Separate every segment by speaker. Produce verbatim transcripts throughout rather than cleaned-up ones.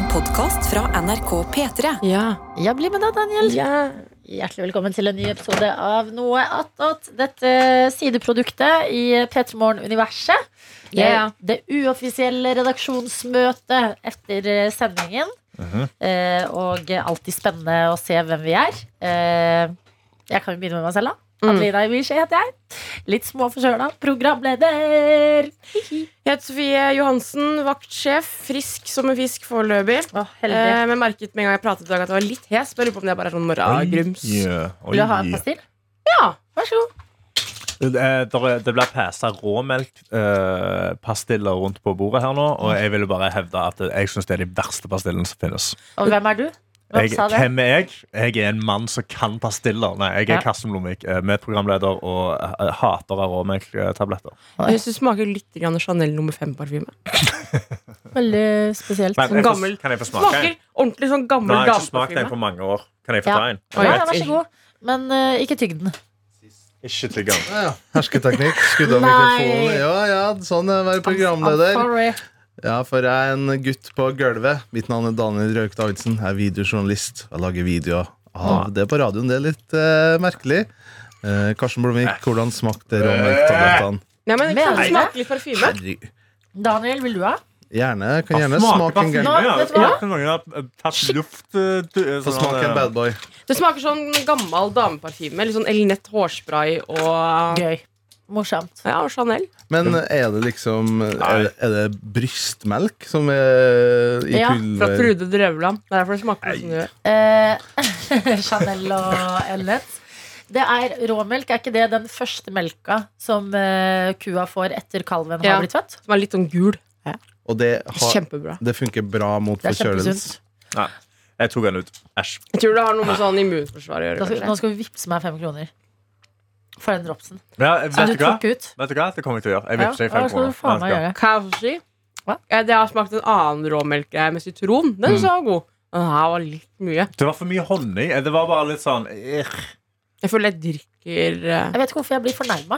Speaker 1: En podcast fra N R K P tre.
Speaker 2: Ja.
Speaker 3: Ja, bli med da, Daniel.
Speaker 2: Ja.
Speaker 3: Hjertelig velkommen til en ny episode av Noe attåt. Dette sideproduktet i P tre Morgen-universet.
Speaker 2: Yeah.
Speaker 3: Det uoffisielle redaksjonsmøtet etter sendingen.
Speaker 4: Mhm.
Speaker 3: Eh, og alltid spennende å se hvem vi er. Eh, jeg kan jo begynne med meg selv, da. Adelina Ibishi heter jeg. Litt småforkjøla. Programleder.
Speaker 2: Jeg heter Sofie Johansen, vaktsjef. Frisk som en fisk foreløpig.
Speaker 3: Å, heldig.
Speaker 2: Eh, men merket med en gang jeg pratet i dag at jeg var litt hes. Jeg lurer på om det er bare sånn morgengrums.
Speaker 4: Ja, oi.
Speaker 3: Vil du ha en pastill?
Speaker 2: Ja, vær så god.
Speaker 4: Det, der- det blir pæsa råmelkpastiller rundt på bordet her nå. Og jeg vil bare hevde at jeg synes det er de verste pastillene som finnes.
Speaker 3: Og hvem er du? Hvem
Speaker 4: Jeg,
Speaker 3: sa det?
Speaker 4: hvem er jeg? Jeg er en mann som kan pastiller. Nei, jeg er
Speaker 3: Ja.
Speaker 4: Karsten Blomvik, eh, medprogramleder og eh, hater av råmelktabletter.
Speaker 2: Jeg synes det smaker litt grann Chanel nummer fem-parfyme.
Speaker 3: Veldig spesielt.
Speaker 4: Men,
Speaker 2: Sånn
Speaker 4: jeg får-
Speaker 2: gammel-
Speaker 4: Kan jeg få smake
Speaker 2: Smaker
Speaker 4: en?
Speaker 2: ordentlig sånn
Speaker 4: Nå
Speaker 2: gammel
Speaker 4: har jeg ikke smakt en
Speaker 2: dameparfyme.
Speaker 4: på mange år. Kan jeg få
Speaker 3: Ja.
Speaker 4: ta en?
Speaker 2: Oi.
Speaker 3: Ja, vær så god. Men eh, ikke tygg den.
Speaker 4: Ikke tygg den.
Speaker 5: Ja, ja. Hersketeknikk. Skudde av
Speaker 3: Nei.
Speaker 5: mikrofonen. Ja, ja, sånn er å være programleder.
Speaker 3: I'm sorry.
Speaker 5: Ja, for jeg er en gutt på gulvet. Mitt navn er Daniel Røyk Davidsen. Jeg er videojournalist. Jeg lager videoer av det på radioen. Det er litt eh, merkelig. Eh, Karsten Blomvik, hvordan smakte råmelktablettene?
Speaker 2: Ja, men
Speaker 3: Mener
Speaker 2: kan
Speaker 3: du
Speaker 2: det smake litt parfyme?
Speaker 5: Herregud.
Speaker 3: Daniel, vil du ha?
Speaker 5: Gjerne. Kan
Speaker 4: Ja,
Speaker 5: gjerne
Speaker 4: smake
Speaker 5: smake en
Speaker 4: parfyme,
Speaker 5: gang.
Speaker 3: Nå,
Speaker 4: ja.
Speaker 3: vet du hva?
Speaker 4: Ja, noen har eh, tatt luft eh, du- eh,
Speaker 5: Få
Speaker 4: sånn,
Speaker 5: smake en
Speaker 4: eh,
Speaker 5: bad boy.
Speaker 2: Det smaker sånn gammel dameparfyme. Litt sånn Elinette hårspray og
Speaker 3: Gøy. Morsomt.
Speaker 2: ja, og Chanel.
Speaker 5: Men er det liksom Er det, er det brystmelk som er i
Speaker 3: Ja,
Speaker 2: Fra
Speaker 5: pulver?
Speaker 2: Trude Drøvland. Det er derfor det smaker sånn det gjør.
Speaker 3: Eh, Chanel og Ellet. Det er råmelk. Er ikke det den første melka som eh, kua får etter kalven
Speaker 2: Ja.
Speaker 3: har blitt født?
Speaker 2: Som er litt sånn gul.
Speaker 5: Og det, har,
Speaker 2: Kjempebra.
Speaker 5: det funker bra mot
Speaker 3: Det er
Speaker 5: forkjølelse.
Speaker 3: kjempesunt.
Speaker 4: Nei, jeg tok den ut. Æsj.
Speaker 2: Jeg tror det har noe med sånn immunforsvar å
Speaker 3: Da
Speaker 2: gjøre.
Speaker 3: skal,
Speaker 2: kanskje.
Speaker 3: nå skal vi vippse meg fem kroner for den dropsen.
Speaker 4: Ja,
Speaker 3: Som
Speaker 4: vet
Speaker 3: du
Speaker 4: du hva?
Speaker 3: tok ut.
Speaker 4: Vet du hva? Det kommer jeg til å gjøre. Jeg
Speaker 3: Ja,
Speaker 4: vippser i
Speaker 3: hva
Speaker 4: fem
Speaker 3: skal du
Speaker 4: kroner.
Speaker 3: faen meg
Speaker 4: Ja,
Speaker 3: gjøre?
Speaker 2: Kan jeg få si?
Speaker 3: Hva?
Speaker 2: Ja, det har smakt en annen råmelk med sitron. Den synes jeg var god. Den her var litt mye.
Speaker 4: Det var for mye honning. Det var bare litt sånn eh.
Speaker 2: Jeg føler jeg drikker eh,
Speaker 3: Jeg vet ikke hvorfor jeg blir fornærma.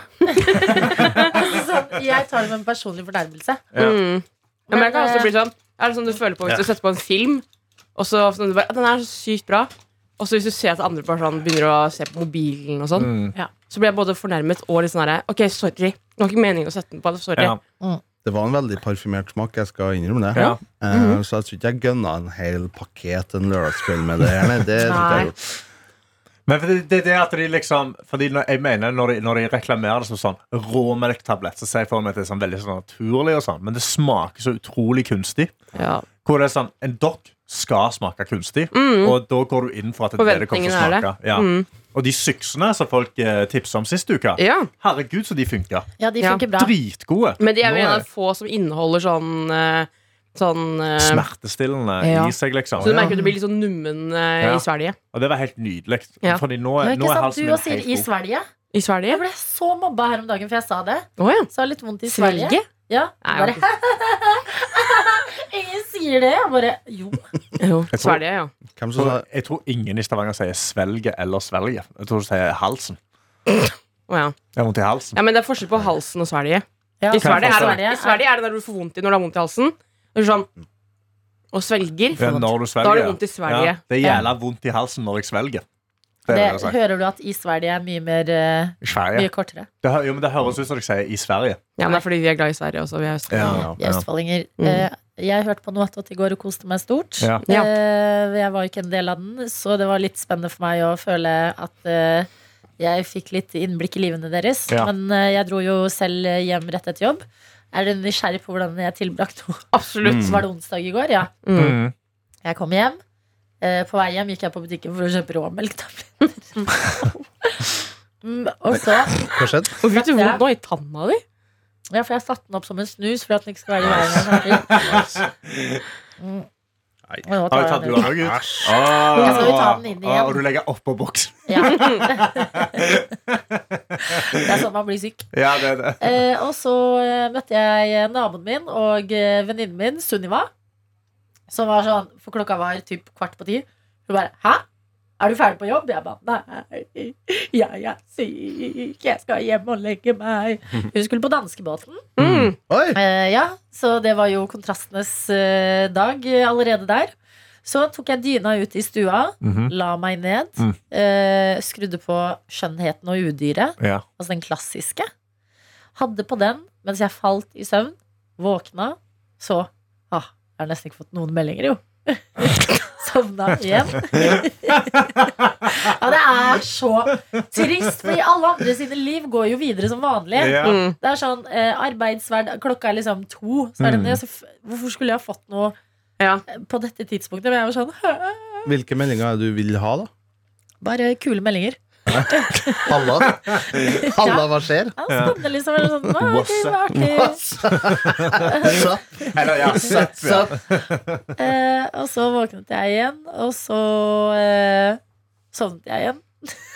Speaker 3: sånn, jeg tar det med en personlig fornærmelse.
Speaker 4: Ja.
Speaker 2: mm. ja, Men jeg kan
Speaker 3: Men,
Speaker 2: også bli sånn Er det sånn du føler på hvis
Speaker 4: Ja.
Speaker 2: du setter på en film, og så sånn, du bare, den er så sykt bra, og så hvis du ser at andre bare sånn begynner å se på mobilen og sånn,
Speaker 4: Mm.
Speaker 2: så blir jeg både fornærmet og litt sånn herre OK, sorry. Det var ikke meningen å sette den på. Sorry.
Speaker 4: Ja.
Speaker 5: Det var en veldig parfymert smak, jeg skal innrømme det.
Speaker 4: Ja.
Speaker 5: Eh, Så jeg tror ikke jeg gønna en hel pakket en lørdagskveld med det her. Nei, det tror ikke jeg
Speaker 2: Nei.
Speaker 5: gjorde.
Speaker 4: Men for det, det er det at de liksom Fordi når, jeg mener når de, når de reklamerer det som sånn råmelktablett, så ser jeg for meg at det er sånn veldig sånn naturlig og sånn, men det smaker så utrolig kunstig.
Speaker 2: Ja.
Speaker 4: Hvor det er sånn En dokk skal smake kunstig,
Speaker 2: Mm.
Speaker 4: og da går du inn for at det er det det kommer til å
Speaker 2: Forventningen er
Speaker 4: smake. Ja.
Speaker 2: Mm.
Speaker 4: Og de syksene som folk eh, tipset om sist uke,
Speaker 2: ja.
Speaker 4: herregud, så de funka.
Speaker 3: Ja, de
Speaker 2: Ja.
Speaker 3: funker bra.
Speaker 4: Dritgode.
Speaker 2: Men de er
Speaker 4: Nå
Speaker 2: jo en
Speaker 4: er
Speaker 2: av få som inneholder sånn eh, Sånn eh,
Speaker 4: smertestillende
Speaker 2: Ja.
Speaker 4: i seg, liksom.
Speaker 2: Så du merker at du blir litt sånn nummen eh,
Speaker 4: Ja.
Speaker 2: i Sverige.
Speaker 4: Og det var helt nydelig.
Speaker 2: Ja.
Speaker 4: Fordi nå,
Speaker 3: Men
Speaker 4: nå
Speaker 3: ikke
Speaker 4: er
Speaker 3: sant,
Speaker 4: halsen
Speaker 3: du
Speaker 4: min
Speaker 3: også sier
Speaker 4: helt
Speaker 3: i
Speaker 4: god.
Speaker 3: Sverige.
Speaker 2: I Sverige?
Speaker 3: Jeg ble så mobba her om dagen, for jeg sa det.
Speaker 2: Å ja.
Speaker 3: Så jeg har litt vondt i Sverige.
Speaker 2: Svelge?
Speaker 3: Ja,
Speaker 2: Nei,
Speaker 3: bare,
Speaker 2: jeg
Speaker 3: Ingen sier det. Jeg bare jo.
Speaker 2: Jo,
Speaker 4: Jeg tror-
Speaker 2: Sverige, ja.
Speaker 5: Hvem som sa
Speaker 4: Jeg tror ingen i Stavanger sier svelge eller svelge. Jeg tror du sier halsen.
Speaker 2: Å ja.
Speaker 4: Jeg har vondt i halsen.
Speaker 2: Ja, men det er forskjell på halsen og Sverige.
Speaker 3: Ja,
Speaker 2: I Sverige, er det,
Speaker 3: Sverige
Speaker 2: I Sverige er det når du får vondt i når du har vondt i halsen. Det er sånn, og svelger.
Speaker 4: Ja, når du svelger.
Speaker 2: Da har du vondt i Sverige.
Speaker 4: Ja, det er jævla vondt i halsen når jeg svelger. Det
Speaker 3: Det
Speaker 4: er det jeg sier.
Speaker 3: hører du at i Sverige er mye mer eh,
Speaker 4: I Sverige.
Speaker 3: Mye kortere.
Speaker 4: Det, hø- jo, men det høres ut som jeg sier i Sverige.
Speaker 2: Ja, men det er fordi vi er glad i Sverige også. Vi er østlendinger.
Speaker 4: Ja,
Speaker 3: Vi er østfoldinger.
Speaker 2: Mm.
Speaker 3: Eh, Jeg hørte på noe attåt i går og koste meg stort.
Speaker 4: Ja.
Speaker 2: Ja.
Speaker 3: Eh, Jeg var ikke en del av den, så det var litt spennende for meg å føle at eh, jeg fikk litt innblikk i livene deres.
Speaker 4: Ja.
Speaker 3: Men eh, jeg dro jo selv hjem rett etter jobb. Er dere nysgjerrig på hvordan jeg tilbrakte henne?
Speaker 2: Absolutt.
Speaker 3: Var det onsdag i går? Ja.
Speaker 2: Mm.
Speaker 4: Mm.
Speaker 3: Jeg kom hjem. Eh, På vei hjem gikk jeg på butikken for å kjøpe råmelktabletter. Mm, og så
Speaker 5: Hva skjedde?
Speaker 2: Og fikk du vondt nå i tanna di?
Speaker 3: Ja, for jeg satte den opp som en snus for at den ikke skal være i veien. Mm.
Speaker 5: Nei.
Speaker 3: Og nå
Speaker 4: Har
Speaker 3: tar
Speaker 4: du
Speaker 3: jeg
Speaker 4: tatt
Speaker 3: den
Speaker 4: du
Speaker 3: ut.
Speaker 4: den også ut?
Speaker 5: Æsj.
Speaker 4: Åh,
Speaker 3: Jeg skal jo ta den inn igjen.
Speaker 4: åh, Og du legger oppå boksen.
Speaker 3: Ja. Det er sånn man blir syk.
Speaker 4: Ja, det er det.
Speaker 3: Eh, og så eh, møtte jeg naboen min og eh, venninnen min, Sunniva. Som var sånn, for klokka var typ kvart på ti. Hun bare, hæ? Er du ferdig på jobb? Jeg bare, nei, jeg er syk, jeg skal hjem og legge meg. Hun skulle på danskebåten.
Speaker 2: Mm.
Speaker 5: Oi!
Speaker 3: Eh, ja, så det var jo kontrastenes eh, dag eh, allerede der. Så tok jeg dyna ut i stua,
Speaker 4: Mhm.
Speaker 3: la meg ned,
Speaker 4: Mm.
Speaker 3: eh, skrudde på Skjønnheten og udyret,
Speaker 4: Ja.
Speaker 3: altså den klassiske. Hadde på den mens jeg falt i søvn, våkna, så ah, jeg har nesten ikke fått noen meldinger, jo. Sovna igjen. Ja, det er så trist, fordi alle andre sine liv går jo videre som vanlig.
Speaker 4: Ja.
Speaker 2: Mm.
Speaker 3: Det er sånn, eh, arbeidshverdag, klokka er liksom to. Så er det,
Speaker 4: Mm.
Speaker 3: jeg, så f- hvorfor skulle jeg ha fått noe
Speaker 2: Ja.
Speaker 3: eh, på dette tidspunktet? Men jeg var sånn, «Hæ?»
Speaker 5: Hvilke meldinger er det du vil ha, da?
Speaker 3: bare kule meldinger.
Speaker 5: Halla? Halla, hva skjer?
Speaker 3: Ja, spennende liksom. Eller sånn, «Å,
Speaker 4: What's
Speaker 3: det var artig».
Speaker 5: Så,
Speaker 4: Eller, ja, sepp, ja.
Speaker 3: Eh, og så våknet jeg igjen, og så eh, sovnet jeg igjen.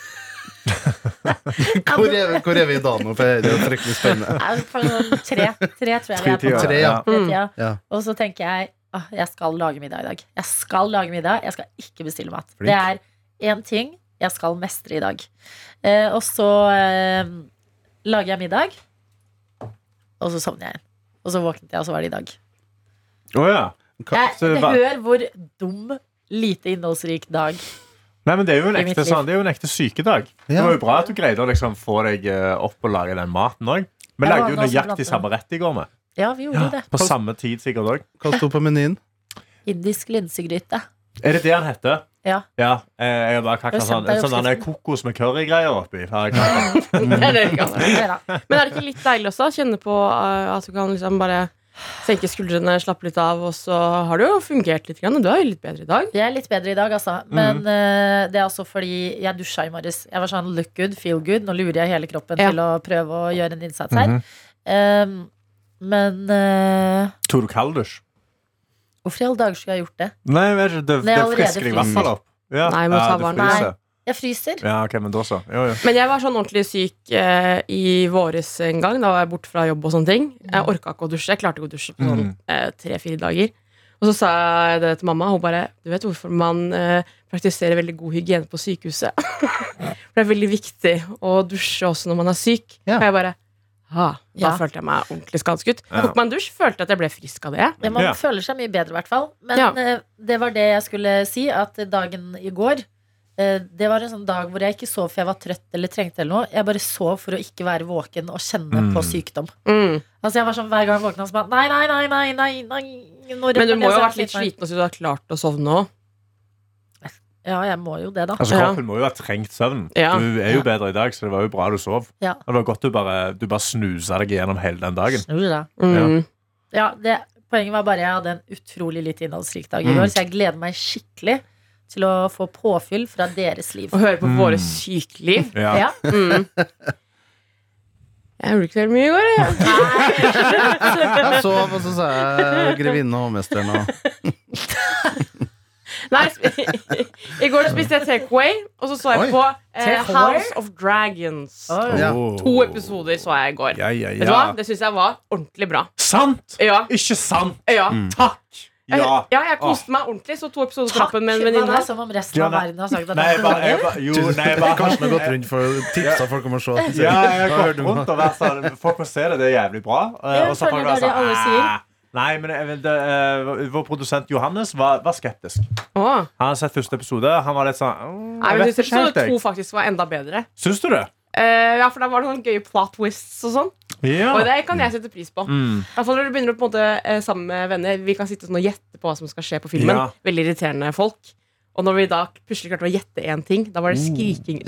Speaker 5: hvor, er, hvor er vi i dag nå? For det er jo fryktelig spennende.
Speaker 3: Nei, for sånn tre, tre tror jeg vi er på.
Speaker 4: Tre-tida,
Speaker 5: Tre, ja.
Speaker 4: ja.
Speaker 3: Tretida.
Speaker 5: Ja.
Speaker 3: Og så tenker jeg ah, jeg skal lage middag i dag. Jeg skal lage middag, jeg skal ikke bestille mat.
Speaker 5: Flink.
Speaker 3: Det er én ting jeg skal mestre i dag. Eh, og så eh, lager jeg middag, og så sovner jeg igjen. Og så våknet jeg, og så var det i dag.
Speaker 4: Å, ja.
Speaker 3: Jeg,
Speaker 4: Så det var-
Speaker 3: hør hvor dum, lite innholdsrik dag.
Speaker 4: Nei, men det er jo en
Speaker 3: I mitt
Speaker 4: ekte,
Speaker 3: liv.
Speaker 4: sånn, det er jo en ekte sykedag. Det
Speaker 5: Ja.
Speaker 4: var jo bra at du greide å liksom få deg eh, opp og lage den maten òg. Vi
Speaker 3: Jeg
Speaker 4: lagde
Speaker 3: var
Speaker 4: jo
Speaker 3: den også
Speaker 4: nøyaktig
Speaker 3: blant
Speaker 4: samme rett i går med.
Speaker 3: Ja, vi gjorde det.
Speaker 4: På samme tid sikkert òg.
Speaker 5: Hva sto på menyen?
Speaker 3: Indisk linsegryte.
Speaker 4: Er det det han heter?
Speaker 3: Ja.
Speaker 4: Ja, eh, jeg har bare kakla
Speaker 3: Jeg har
Speaker 4: sånn,
Speaker 3: sendt deg
Speaker 4: sånn denne
Speaker 3: oppskriften.
Speaker 4: kokos med currygreier oppi. har jeg kaklet.
Speaker 2: Det er det vi kaller det.
Speaker 3: Ja, da.
Speaker 2: Men er det ikke litt deilig også? Kjenne på uh, at du kan liksom bare senke skuldrene, slappe litt av, og så har det jo fungert litt. Grann. Du er jo litt bedre i dag.
Speaker 3: Jeg er litt bedre i dag, altså. Men eh, det er også fordi jeg dusja i morges. Jeg var sånn look good, feel good. Nå lurer jeg hele kroppen
Speaker 2: Ja.
Speaker 3: til å prøve å gjøre en innsats her.
Speaker 4: Mhm.
Speaker 3: Um, men eh,
Speaker 4: Tok du kalddusj?
Speaker 3: hvorfor i alle dager skulle jeg gjort det?
Speaker 4: Nei, jeg vet ikke, det,
Speaker 3: Når
Speaker 4: det
Speaker 3: jeg allerede
Speaker 4: frisker i hvert fall opp. Ja.
Speaker 2: Nei, må
Speaker 4: ja,
Speaker 2: ta
Speaker 4: du
Speaker 2: varmt.
Speaker 4: fryser.
Speaker 3: Jeg fryser.
Speaker 4: Ja, ok, men da så. Jo, jo.
Speaker 2: Men jeg var sånn ordentlig syk eh, i våres en gang. Da var jeg borte fra jobb og sånne ting. Jeg orka ikke å dusje. Jeg klarte ikke å dusje på sånn
Speaker 4: Mm.
Speaker 2: eh, tre-fire dager. Og så sa jeg det til mamma. Hun bare Du vet hvorfor man eh, praktiserer veldig god hygiene på sykehuset? For det er veldig viktig å dusje også når man er syk.
Speaker 5: Ja.
Speaker 2: Og jeg bare ha, Da
Speaker 3: Ja.
Speaker 2: følte jeg meg ordentlig skadeskutt.
Speaker 4: Ja.
Speaker 2: Tok meg en dusj, følte at jeg ble frisk av det.
Speaker 3: Ja, man
Speaker 4: Ja.
Speaker 3: føler seg mye bedre, i hvert fall. Men
Speaker 2: Ja.
Speaker 3: eh, det var det jeg skulle si. At dagen i går eh, det var en sånn dag hvor jeg ikke sov for jeg var trøtt eller trengte eller noe. Jeg bare sov for å ikke være våken og kjenne
Speaker 4: Mm.
Speaker 3: på sykdom.
Speaker 2: Mm.
Speaker 3: Altså jeg var sånn hver gang jeg våkna, så bare nei, nei, nei, nei, nei, nei. Når
Speaker 2: Men du
Speaker 3: var det
Speaker 2: må jo
Speaker 3: så
Speaker 2: ha vært litt
Speaker 3: sliten?
Speaker 2: sliten og så du har klart å sovne òg.
Speaker 3: Ja, jeg må jo det, da.
Speaker 4: Altså,
Speaker 2: Ja.
Speaker 4: Kroppen må jo ha trengt søvn.
Speaker 2: Ja.
Speaker 4: Du er jo bedre i dag, så det var jo bra du sov.
Speaker 3: Ja.
Speaker 4: Og det var godt du bare, du bare snusa deg gjennom hele den dagen.
Speaker 3: Snur det.
Speaker 2: Mm.
Speaker 3: Ja, det, poenget var bare jeg hadde en utrolig litt innholdsrik dag i
Speaker 4: Mm.
Speaker 3: går, så jeg gleder meg skikkelig til å få påfyll fra deres liv.
Speaker 2: Å høre på
Speaker 4: Mm.
Speaker 2: våre sykeliv.
Speaker 4: Ja.
Speaker 3: Ja.
Speaker 2: Mm. Jeg gjorde ikke veldig mye i går. Jeg.
Speaker 5: Jeg sov, og så sa jeg grevinnen og hovmesteren og
Speaker 2: Nei, sp- I går spiste jeg takeaway, og så så jeg
Speaker 5: Oi.
Speaker 2: på eh,
Speaker 3: Takeaway?
Speaker 2: House of Dragons.
Speaker 3: Oi.
Speaker 5: Ja.
Speaker 4: Åh.
Speaker 2: To episoder så jeg i går.
Speaker 4: Ja, ja,
Speaker 2: Vet du hva?
Speaker 4: ja.
Speaker 2: Det syns jeg var ordentlig bra.
Speaker 4: Sant!
Speaker 2: Ja,
Speaker 4: Ikke sant!
Speaker 2: ja.
Speaker 4: Takk!
Speaker 2: Jeg,
Speaker 4: Ja.
Speaker 2: ja jeg koste meg ordentlig. Så to episoder på
Speaker 3: Takk!
Speaker 2: rappen med en
Speaker 3: Hva
Speaker 2: venninne.
Speaker 3: er det som om resten
Speaker 4: Ja,
Speaker 3: av
Speaker 4: nei.
Speaker 3: verden har sagt at
Speaker 4: Nei,
Speaker 3: det
Speaker 4: jeg
Speaker 3: er
Speaker 4: bare, jeg
Speaker 3: dårlig?
Speaker 4: bare, jo, nei, jeg bare
Speaker 5: Karsten har gått rundt for å tipse folk om å se.
Speaker 4: Ja, jeg
Speaker 5: Hva
Speaker 4: har
Speaker 5: hørte
Speaker 4: gått
Speaker 5: du
Speaker 4: rundt
Speaker 5: nå?
Speaker 4: og vært sånn Folk må se det, det er jævlig bra. Eh,
Speaker 3: Jeg
Speaker 4: og så
Speaker 3: føler
Speaker 4: folk
Speaker 3: det er
Speaker 4: være
Speaker 3: det alle sier.
Speaker 4: «Æ». Nei, men jeg, det, eh, vår produsent Johannes var, var skeptisk.
Speaker 2: Åh.
Speaker 4: Han har sett første episode. Han var litt sånn «Åh,
Speaker 2: Nei,
Speaker 4: jeg
Speaker 2: men
Speaker 4: vet
Speaker 2: jeg synes
Speaker 4: ikke helt,
Speaker 2: episode to
Speaker 4: jeg».
Speaker 2: faktisk var enda bedre.
Speaker 4: Syns du det?
Speaker 2: Eh, ja, for da var det noen gøye plot twists og sånn.
Speaker 4: Ja.
Speaker 2: Og det kan jeg sette pris på.
Speaker 4: Mm.
Speaker 2: I hvert fall når du begynner å på en måte eh, sammen med venner. Vi kan sitte sånn og gjette på hva som skal skje på filmen.
Speaker 4: Ja.
Speaker 2: Veldig irriterende folk. Og når vi da plutselig klarte å gjette én ting, da var det skriking.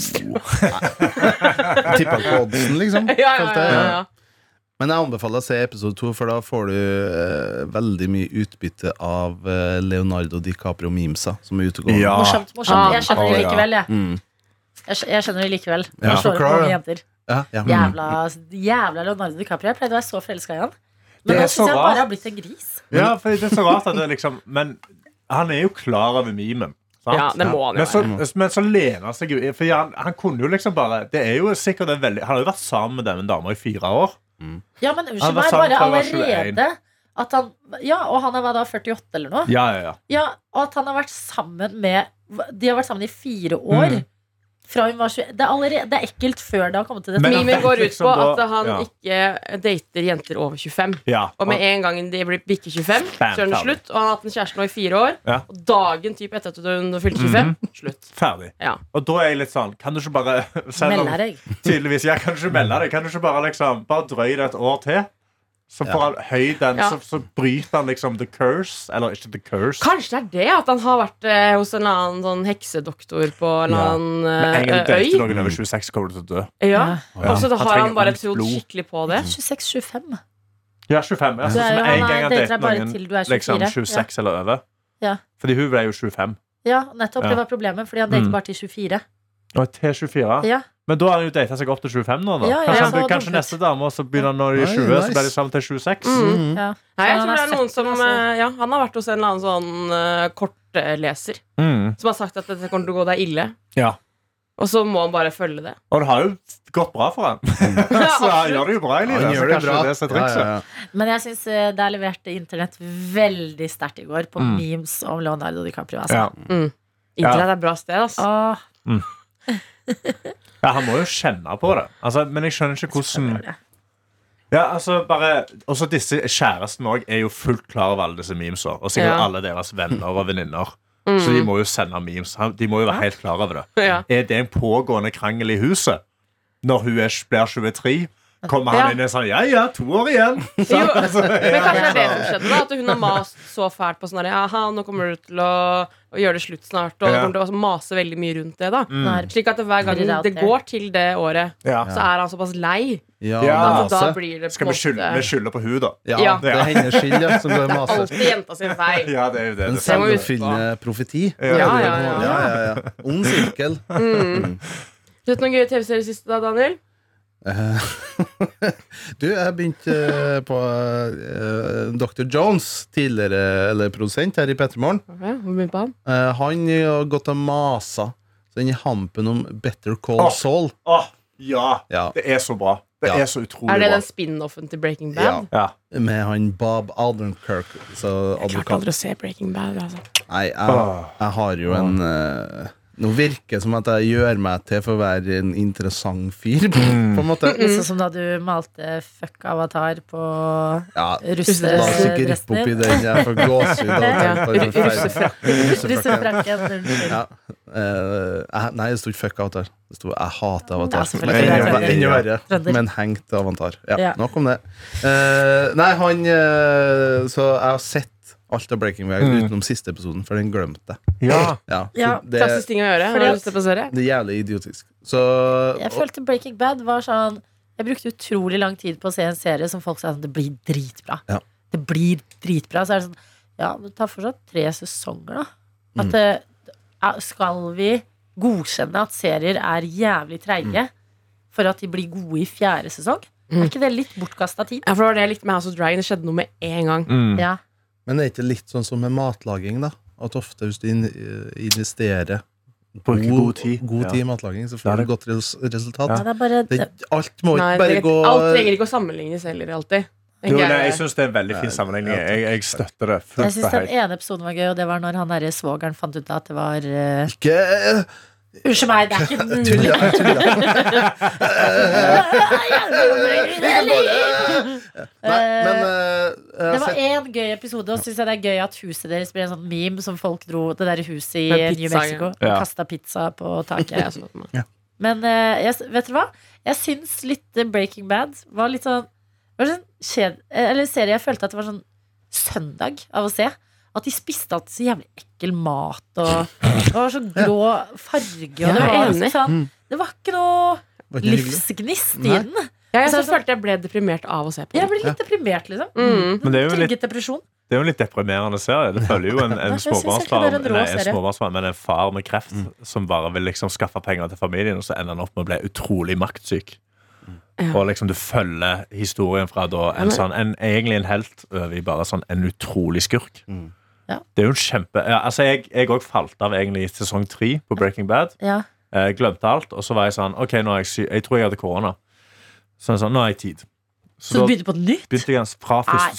Speaker 5: Tippa på oddsen, liksom.
Speaker 2: ja, ja,
Speaker 5: Følte
Speaker 2: ja,
Speaker 5: jeg.
Speaker 2: ja, ja.
Speaker 5: Men jeg anbefaler å se episode to, for da får du eh, veldig mye utbytte av eh, Leonardo DiCaprio-memesa som er utegående.
Speaker 4: Ja.
Speaker 3: Morsomt, morsomt. Jeg skjønner
Speaker 4: Ah,
Speaker 3: det
Speaker 4: ja.
Speaker 3: likevel, jeg.
Speaker 5: Mm.
Speaker 3: Jeg, skj- jeg skjønner det likevel.
Speaker 5: Ja,
Speaker 3: Jeg slår
Speaker 5: forklar
Speaker 3: på mange
Speaker 5: det.
Speaker 3: jenter.
Speaker 5: Ja, ja.
Speaker 3: Jævla, jævla Leonardo DiCaprio. Jeg pleide å være så forelska i han.
Speaker 4: Det
Speaker 3: Men
Speaker 4: er
Speaker 3: nå
Speaker 4: så
Speaker 3: syns jeg han
Speaker 4: rart.
Speaker 3: bare har blitt en gris.
Speaker 4: Ja, for det er så rart at det liksom Men han er jo klar over memen. Sant?
Speaker 2: Ja, det må han jo
Speaker 4: men, så, men så lener han seg jo For han, han kunne jo liksom bare Det er jo sikkert en veldig Han har jo vært sammen med denne dama i fire år.
Speaker 3: Ja, men unnskyld
Speaker 4: Han var
Speaker 3: meg,
Speaker 4: sammen
Speaker 3: bare
Speaker 4: fra han var
Speaker 3: allerede At han, ja, og han er hva da, førtiåtte eller noe?
Speaker 4: Ja, ja, ja.
Speaker 3: Ja, og at han har vært sammen med De har vært sammen i fire år.
Speaker 4: Mm.
Speaker 3: Fra hun var tjue. Det er, allerede, det er ekkelt før det har kommet til dette.
Speaker 4: Men-
Speaker 2: Memen går ut
Speaker 4: liksom
Speaker 2: på
Speaker 4: da-
Speaker 2: at han
Speaker 4: ja.
Speaker 2: ikke dater jenter over tjugofem.
Speaker 4: ja.
Speaker 2: Og med en gang de blir bikker tjugofem,
Speaker 4: Bam,
Speaker 2: så er det
Speaker 4: ferdig.
Speaker 2: slutt. Og han har hatt en kjæreste nå i fire år.
Speaker 4: Ja.
Speaker 2: Og dagen typ etter at hun fylte tjugofem, slutt.
Speaker 4: Ferdig.
Speaker 2: Ja.
Speaker 4: Og da er jeg litt sånn Kan du ikke bare selv om-
Speaker 3: Melder deg.
Speaker 4: Tydeligvis, jeg kan du ikke melde deg Kan du ikke bare liksom Bare drøye det et år til Så får han høy den
Speaker 2: Ja.
Speaker 4: så, så bryter han liksom the curse Eller ikke the curse
Speaker 2: Kanskje det er det at han har vært eh, hos en eller annen sånn heksedoktor på en eller
Speaker 4: Ja.
Speaker 2: annen
Speaker 4: Men en gang
Speaker 2: eh,
Speaker 4: du dater
Speaker 2: øy.
Speaker 4: noen over tjueseks Kommer du til å dø
Speaker 2: Ja.
Speaker 4: Ja.
Speaker 2: Og så da
Speaker 4: Han
Speaker 2: har han
Speaker 4: trenger
Speaker 2: bare
Speaker 4: ungt
Speaker 2: trodd
Speaker 4: blod.
Speaker 2: skikkelig på det.
Speaker 3: tjueseks tjuefem.
Speaker 4: Ja, tjuefem ja.
Speaker 3: Du
Speaker 4: Så
Speaker 3: er
Speaker 4: som
Speaker 3: jo,
Speaker 4: en
Speaker 3: han
Speaker 4: gang
Speaker 3: er
Speaker 4: han
Speaker 3: dater
Speaker 4: dater
Speaker 3: deg bare
Speaker 4: noen
Speaker 3: til du er
Speaker 4: Liksom
Speaker 3: tjuefire.
Speaker 4: tjueseks eller over
Speaker 3: Ja.
Speaker 4: Fordi hun ble jo tjuefem
Speaker 3: Ja, nettopp.
Speaker 4: Ja.
Speaker 3: Det var problemet, fordi han dater
Speaker 4: Mm.
Speaker 3: bare til tjuefire.
Speaker 4: Og til tjuefire
Speaker 3: Ja.
Speaker 4: Men da har han jo datet seg opp til tjuefem nå da
Speaker 3: Ja, ja,
Speaker 4: Kanskje,
Speaker 3: ja,
Speaker 4: han,
Speaker 3: så
Speaker 4: kanskje
Speaker 3: dumt.
Speaker 4: neste dame Og så begynner han når de er
Speaker 5: Oi,
Speaker 4: tjue Så
Speaker 5: nice.
Speaker 4: blir de sammen til tjueseks
Speaker 5: Mm.
Speaker 3: Ja.
Speaker 2: Nei,
Speaker 3: Så
Speaker 2: jeg
Speaker 3: han
Speaker 2: tror det
Speaker 3: er
Speaker 2: er noen
Speaker 3: sytten,
Speaker 2: som
Speaker 3: altså.
Speaker 2: eh, Ja, han har vært hos en eller annen sånn eh, kortleser
Speaker 4: mm.
Speaker 2: som har sagt at dette kommer til å gå deg ille.
Speaker 4: Ja
Speaker 2: Og så må han bare følge det.
Speaker 4: Og det har jo gått bra for han Så han gjør det jo bra i livet
Speaker 5: Han
Speaker 4: så
Speaker 5: gjør det
Speaker 4: kanskje
Speaker 5: bra.
Speaker 4: det er så
Speaker 5: Ja,
Speaker 4: trikset.
Speaker 5: ja, ja.
Speaker 3: Men jeg syns det er levert internett veldig sterkt i går på
Speaker 4: Mm.
Speaker 3: memes om Leonardo DiCaprio. Altså.
Speaker 4: Ja.
Speaker 2: Mm. Internett er et bra sted, altså.
Speaker 3: Åh,
Speaker 4: Ja, han må jo kjenne på det altså, Men jeg skjønner ikke hvordan
Speaker 3: det.
Speaker 4: Ja, altså bare Også disse kjæresten også er jo fullt klar over alle disse memesene Og sikkert
Speaker 2: Ja.
Speaker 4: alle deres venner og venninner Så de må jo sende memes Han- De må jo være helt klar over det
Speaker 2: Ja.
Speaker 4: Er det en pågående krangel i huset? Når hun er, blir tjuetre Kommer han
Speaker 2: Ja.
Speaker 4: inn og sier Ja, ja, to år igjen
Speaker 2: Jo,
Speaker 4: Sant? Altså,
Speaker 2: men kanskje det er det som skjedde, da. At hun har mast så fælt på sånn her, Jaha, nå kommer du til å, å gjøre det slutt snart. Og
Speaker 4: Ja.
Speaker 2: kommer til å mase veldig mye rundt det. da
Speaker 3: Nå er-
Speaker 2: Slik at hver gang
Speaker 3: Blir det
Speaker 2: det
Speaker 3: out
Speaker 2: går til det året,
Speaker 4: Ja.
Speaker 2: så er han såpass lei
Speaker 5: Ja,
Speaker 4: Ja,
Speaker 2: at da
Speaker 5: mase.
Speaker 2: blir det på
Speaker 4: Skal
Speaker 2: en
Speaker 4: vi skylde, vi
Speaker 2: måte
Speaker 4: skylder på hun da?
Speaker 5: Ja,
Speaker 2: Ja.
Speaker 5: det er hennes skyld ja, som går i mase.
Speaker 2: alltid jenta sin feil.
Speaker 4: Ja, det er jo det,
Speaker 5: En
Speaker 4: det.
Speaker 2: må vi huske på.
Speaker 5: selvoppfyllende profeti.
Speaker 4: Ja,
Speaker 2: Ja, ja,
Speaker 5: ja,
Speaker 2: ja.
Speaker 5: ja, ja. Ond sirkel.
Speaker 2: Mm. Sett noen gøye T V-serier siste, da, Daniel?
Speaker 5: Eh, Du, jeg begynte eh, på eh, doktor Jones, tidligere eller produsent her i Petremorgen.
Speaker 2: Okay, hvor mye på han?
Speaker 5: Eh, han har gått og masa så inn i hampen om Better Call
Speaker 4: Åh.
Speaker 5: Saul.
Speaker 4: Åh, ja,
Speaker 5: Ja,
Speaker 4: det er så bra Det
Speaker 5: Ja.
Speaker 4: er så utrolig
Speaker 2: Er det
Speaker 4: bra
Speaker 2: den spin-offen til Breaking
Speaker 5: ja.
Speaker 2: Bad?
Speaker 4: Ja.
Speaker 5: Med han Bob Aldenkirk. Så
Speaker 2: Jeg klarte
Speaker 5: advokat.
Speaker 2: aldri å se Breaking Bad. Altså.
Speaker 5: Nei, jeg,
Speaker 4: Åh.
Speaker 5: jeg har jo en eh, Nå virker det som at jeg gjør meg til for å være en interessant fyr, på en måte.
Speaker 3: Litt sånn som da du malte fuck avatar på
Speaker 5: Ja, La oss
Speaker 3: russedressen
Speaker 5: ikke rippe opp i
Speaker 3: din.
Speaker 5: den. Jeg får gåsehud av
Speaker 2: Ja.
Speaker 5: å tenke på det.
Speaker 2: Russefrakken.
Speaker 3: Russefrakken, unnskyld.
Speaker 5: Ja. Eh, jeg- nei, det sto ikke fuck avatar. Det sto jeg hater avatar.
Speaker 3: Ja, selvfølgelig.
Speaker 5: Enda
Speaker 3: Det er
Speaker 5: enda verre.
Speaker 3: Trønder.
Speaker 5: Men hengt avatar. Ja,
Speaker 3: Ja.
Speaker 5: nok om det. Eh, nei, han eh, Så jeg har sett alt av Breaking Bad
Speaker 4: Mm.
Speaker 5: utenom siste episoden, for den glemte jeg.
Speaker 4: Ja.
Speaker 5: Ja,
Speaker 3: Ja,
Speaker 5: det,
Speaker 2: Klassisk ting å gjøre.
Speaker 3: Fordi
Speaker 2: Har du
Speaker 3: at-
Speaker 2: lyst til å se?
Speaker 5: det er jævlig idiotisk. Så
Speaker 3: Jeg følte Breaking Bad var sånn Jeg brukte utrolig lang tid på å se en serie som folk sa sånn, det blir dritbra.
Speaker 5: Ja.
Speaker 3: Det blir dritbra. Så er det sånn Ja, men det tar fortsatt tre sesonger, da. At
Speaker 5: Mm.
Speaker 3: det, er- skal vi godkjenne at serier er jævlig treige for at de blir gode i fjerde sesong?
Speaker 2: Mm.
Speaker 3: Er ikke det litt bortkasta tid?
Speaker 2: Ja, for det var det jeg likte med House of Dragon. Det skjedde noe med en gang.
Speaker 4: Mm.
Speaker 3: Ja.
Speaker 5: Men det er ikke litt sånn som med matlaging, da? At ofte hvis du in eh, investerer
Speaker 4: Bruker
Speaker 5: god,
Speaker 4: god tid.
Speaker 5: god
Speaker 4: Ja.
Speaker 5: tid i matlaging, så
Speaker 4: Ja,
Speaker 5: får du
Speaker 4: det-
Speaker 5: godt res resultat.
Speaker 3: Ja, det er bare
Speaker 5: Det, alt må
Speaker 2: Nei,
Speaker 5: ikke bare
Speaker 2: det,
Speaker 5: gå
Speaker 2: alt trenger ikke å sammenlignes heller, alltid.
Speaker 4: Jo,
Speaker 2: tenker
Speaker 4: nei, jeg
Speaker 2: jeg.
Speaker 4: synes det er en veldig fin sammenligning jeg, jeg støtter det
Speaker 3: Jeg
Speaker 4: fullt
Speaker 3: syns
Speaker 4: og
Speaker 3: den
Speaker 4: helt
Speaker 3: ene episoden var gøy, og det var når han derre svogeren fant ut at det var eh,
Speaker 5: Ikke
Speaker 3: Unnskyld meg, det er ikke
Speaker 5: Jeg tuller, jeg tuller. Nei, men eh, jeg har
Speaker 3: Det var
Speaker 5: sett-
Speaker 3: én gøy episode, og så syns jeg det er gøy at huset deres ble en sånn meme som folk dro det der huset i
Speaker 2: Med
Speaker 3: New
Speaker 2: pizza,
Speaker 3: Mexico og
Speaker 4: ja.
Speaker 3: kasta pizza på
Speaker 2: Ja,
Speaker 3: taket.
Speaker 2: jeg så på meg.
Speaker 3: Men eh, jeg, vet dere hva? Jeg syns litt eh, Breaking Bad var litt sånn, var sånn kjed, Eller serie jeg følte at det var sånn søndag av å se. At de spiste alltid så jævlig ekkel mat, og det var så grå farge. Og
Speaker 2: Jeg
Speaker 3: det,
Speaker 2: er
Speaker 3: var
Speaker 2: enig.
Speaker 3: liksom sånn, det var ikke noe
Speaker 5: Var ikke hyggelig?
Speaker 3: livsgnist i
Speaker 5: Nei.
Speaker 3: den.
Speaker 2: Ja, jeg
Speaker 3: Så er
Speaker 2: så
Speaker 3: det sånn-
Speaker 2: følte jeg ble deprimert av å se på
Speaker 3: Jeg
Speaker 2: det.
Speaker 3: ble litt deprimert, liksom.
Speaker 2: Mm.
Speaker 4: Men det er jo litt
Speaker 3: Trygget depresjon.
Speaker 4: Det er jo en litt deprimerende serie. Det følger jo en, en
Speaker 3: Jeg synes egentlig
Speaker 4: småbarnsfar
Speaker 3: det er en rå
Speaker 4: Nei, en
Speaker 3: serie.
Speaker 4: småbarnsfar, men en far med kreft som bare vil liksom skaffe penger til familien, og så ender han opp med å bli utrolig maktsyk.
Speaker 2: Ja.
Speaker 4: Og liksom du følger historien fra da en
Speaker 2: men-
Speaker 4: sånn en, egentlig en helt over i bare sånn en utrolig skurk.
Speaker 5: Mm.
Speaker 3: Ja.
Speaker 4: Det er jo en kjempe ja, Altså Jeg jeg òg falt av egentlig i sesong tre på Breaking Bad.
Speaker 3: Ja.
Speaker 4: Jeg glemte alt, og så var jeg sånn OK, nå er jeg sy Jeg tror jeg hadde korona. Så jeg sånn, nå har jeg tid.
Speaker 3: Så du begynte på nytt?
Speaker 4: begynte jeg fra første
Speaker 3: Nei.
Speaker 4: sesong.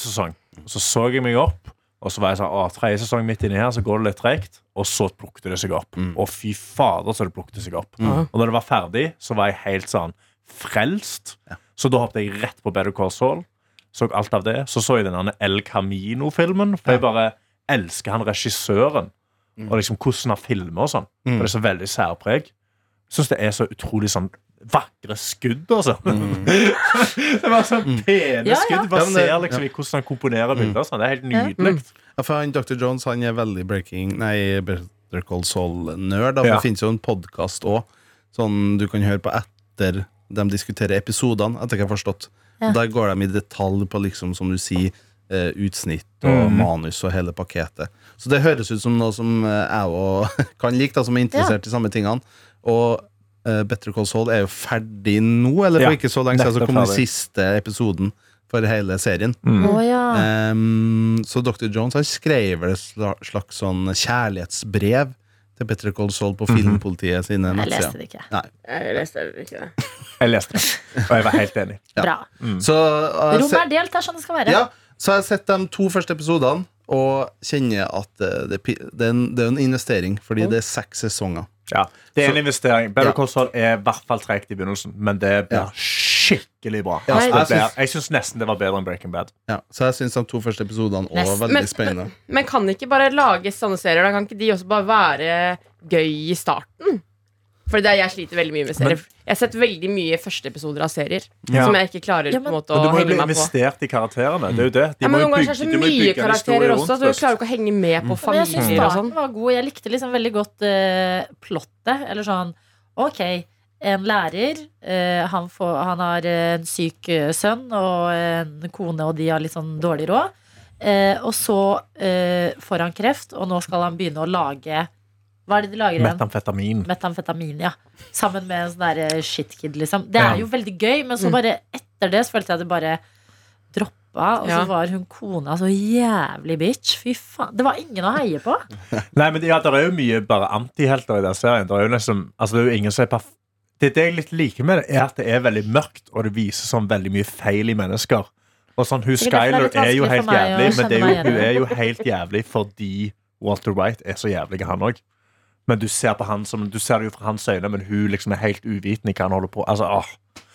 Speaker 4: Så så jeg meg opp, og så var jeg sånn, å, tredje sesong midt inni her, så går det litt tregt, og så plukte det seg opp.
Speaker 5: Mm.
Speaker 4: Og fy fader, så det plukte seg opp.
Speaker 5: Mm.
Speaker 4: Og når det var ferdig, så var jeg helt sånn frelst.
Speaker 5: Ja.
Speaker 4: Så da hoppet jeg rett på Better Call Saul, så alt av det. Så så jeg den El Camino-filmen, for jeg bare elsker han regissøren, og liksom hvordan han filmer og sånn.
Speaker 5: Mm.
Speaker 4: For det er så veldig særpreg. Jeg synes det er så utrolig sånn vakre skudd også.
Speaker 5: Mm.
Speaker 4: Det var sånn pene
Speaker 3: Ja, ja.
Speaker 4: skudd. Bare
Speaker 5: Ja, men det-
Speaker 4: ser liksom i hvordan han komponerer bilder. Sånn. Det er helt nydelig.
Speaker 5: Ja, for han, doktor Jones han er veldig breaking Nei, Better Call Saul-nerd. Da, for
Speaker 4: Ja.
Speaker 5: Det finnes jo en podcast også, sånn du kan høre på etter de diskuterer episodene, etter hva jeg har forstått.
Speaker 3: Ja.
Speaker 5: Der går de i detalj på, liksom, som du sier, eh, utsnitt og
Speaker 4: Mm.
Speaker 5: manus og hele pakketet. Så det høres ut som noe som eh, jeg også kan like, da, som er interessert i samme tingene. Og eh, Better Call Saul er jo ferdig nå, eller for
Speaker 4: Ja,
Speaker 5: ikke så lenge siden så
Speaker 4: nettopp
Speaker 5: kom den
Speaker 4: ferdig.
Speaker 5: siste episoden for hele serien.
Speaker 4: Mm.
Speaker 3: Å ja.
Speaker 5: Um, så doktor Jones han skrev et sla- slags sånn kjærlighetsbrev til Better Call Saul på Filmpolitiet sine
Speaker 3: Jeg leste
Speaker 5: nettsider.
Speaker 3: det ikke.
Speaker 2: Jeg leste heller ikke det.
Speaker 4: Jeg leste det, og jeg var helt enig.
Speaker 5: Ja.
Speaker 3: Bra.
Speaker 5: Så, uh,
Speaker 3: Rommet
Speaker 5: se,
Speaker 3: er delt, det er sånn det skal være.
Speaker 5: ja, så har jeg sett de to første episodene og kjenner at uh, det, pi- det, er en, det er en investering, fordi det er seks sesonger.
Speaker 4: Ja, det er en
Speaker 5: Så-
Speaker 4: investering. Better
Speaker 5: Ja.
Speaker 4: Call Saul er i hvert fall tregt i begynnelsen, men det blir
Speaker 5: Ja.
Speaker 4: skikkelig bra.
Speaker 5: Ja,
Speaker 4: Altså,
Speaker 5: jeg
Speaker 4: det blir,
Speaker 5: synes-
Speaker 4: jeg syns nesten det var bedre enn Breaking Bad.
Speaker 5: Ja, så jeg syns de to første episodene også var
Speaker 3: Nesten.
Speaker 5: veldig
Speaker 2: Men-
Speaker 5: spennende.
Speaker 2: Men kan ikke bare lage sånne serier? Da kan ikke de også bare være gøy i starten? For det er, jeg sliter veldig mye med serier. Jeg har sett veldig mye første episoder av serier
Speaker 4: Ja.
Speaker 2: som jeg ikke klarer
Speaker 3: Ja,
Speaker 2: på
Speaker 3: men-
Speaker 2: en måte
Speaker 4: Men du
Speaker 2: å
Speaker 4: må jo
Speaker 2: henge
Speaker 4: bli
Speaker 2: meg på.
Speaker 4: investert i karakterene. Det er jo det. De
Speaker 2: Ja,
Speaker 4: må
Speaker 2: men
Speaker 4: jo
Speaker 2: Noen ganger
Speaker 4: bygge-
Speaker 2: er det så
Speaker 4: de må jo
Speaker 2: mye
Speaker 4: bygge en historie
Speaker 2: karakterer
Speaker 4: rundt
Speaker 2: også, så du
Speaker 4: det.
Speaker 2: klarer jo ikke å henge med på
Speaker 3: Men jeg syns
Speaker 2: familier og
Speaker 3: starten
Speaker 2: sånn.
Speaker 3: var god. Jeg likte liksom veldig godt eh, plottet. Eller sånn, ok, en lærer, eh, han, får, han har en syk eh, sønn og en kone, og de har litt sånn dårlig råd. Eh, og så eh, får han kreft, og nå skal han begynne å lage Hva er det de lager igjen?
Speaker 4: Metamfetamin.
Speaker 3: Metamfetamin, ja. Sammen med en sånn der shitkid, liksom. Det
Speaker 4: Ja.
Speaker 3: er jo veldig gøy, men så
Speaker 2: Mm.
Speaker 3: bare etter det så følte jeg det bare droppa, og så
Speaker 2: Ja.
Speaker 3: var hun kona så jævlig bitch. Fy faen. Det var ingen å heie på.
Speaker 4: Nei, men ja, det er jo mye bare antihelter i den serien. Det er jo nesten, altså det er jo ingen som er perf... Det, det jeg litt liker med det, er at det er veldig mørkt, og det viser sånn veldig mye feil i mennesker. Og sånn, hun
Speaker 3: Sikkert derfor det er
Speaker 4: Skyler
Speaker 3: litt
Speaker 4: er jo
Speaker 3: vanskelig
Speaker 4: helt
Speaker 3: for meg å
Speaker 4: jævlig, men det er jo,
Speaker 3: kjenne meg
Speaker 4: hun
Speaker 3: igjen i
Speaker 4: er jo helt jævlig fordi Walter White er så jævlig, han òg. Men du ser på han som, du ser det jo fra hans øyne, men hun liksom er helt uvitende i hva han holder på. Altså, åh.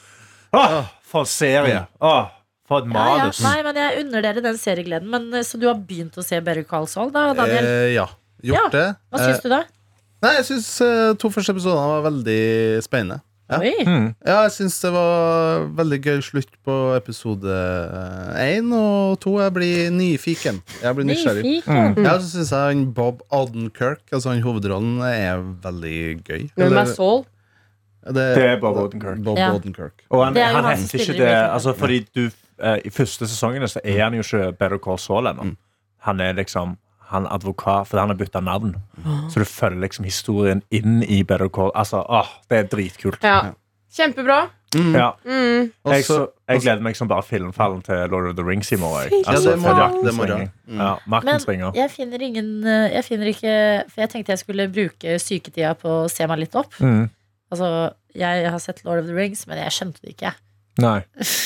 Speaker 4: Åh, for en serie. Åh, for et
Speaker 3: Ja, ja.
Speaker 4: manus.
Speaker 3: Nei, men jeg unner dere den seriegleden. Men, eh, så du har begynt å se Better Call Saul, da, Daniel?
Speaker 5: Eh, ja, gjort det.
Speaker 3: Hva syns du, da?
Speaker 5: Nei, jeg syns eh, to første episodene var veldig spennende. Ja.
Speaker 3: Oi.
Speaker 4: Mm.
Speaker 5: Ja, jeg syns det var veldig gøy slutt på episode én og to. Jeg blir nyfiken. Jeg blir nysgjerrig.
Speaker 3: Nyfiken.
Speaker 4: Mm.
Speaker 5: Ja, så syns jeg han Bob Odenkirk, altså han hovedrollen, er veldig gøy.
Speaker 2: Hvem
Speaker 5: Eller-
Speaker 2: er Saul?
Speaker 5: det,
Speaker 4: Det er Bob Odenkirk.
Speaker 5: Bob
Speaker 3: Ja.
Speaker 5: Odenkirk.
Speaker 4: Og han,
Speaker 3: Det er jo
Speaker 4: han
Speaker 3: han som
Speaker 4: henter ikke
Speaker 3: spiller i
Speaker 4: det
Speaker 3: Breaking Bad.
Speaker 4: altså, Fordi du eh, I første sesongene så er han jo ikke Better Call Saul ennå.
Speaker 5: Mm.
Speaker 4: Han er liksom Han er advokat, for han har bytta navn. Så du følger liksom historien inn i Better Call. Altså, åh, det er dritkult.
Speaker 2: Ja. Kjempebra.
Speaker 5: Mm.
Speaker 4: Ja.
Speaker 2: Mm.
Speaker 4: Jeg,
Speaker 5: Også-
Speaker 4: så, jeg gleder meg som bare filmfallen til Lord of the Rings i morgen. jeg.
Speaker 2: Ja,
Speaker 4: Altså,
Speaker 5: det er
Speaker 4: for
Speaker 5: morgen.
Speaker 4: Maktens
Speaker 5: Det er morgen.
Speaker 4: ringer.
Speaker 5: Mm.
Speaker 4: Ja, Maktens
Speaker 3: Men
Speaker 4: ringer.
Speaker 3: jeg finner ingen eh, Jeg finner ikke For jeg tenkte jeg skulle bruke syketida på å se meg litt opp.
Speaker 4: Mm.
Speaker 3: Altså, jeg har sett Lord of the Rings, men jeg skjønte det ikke.
Speaker 4: Nei.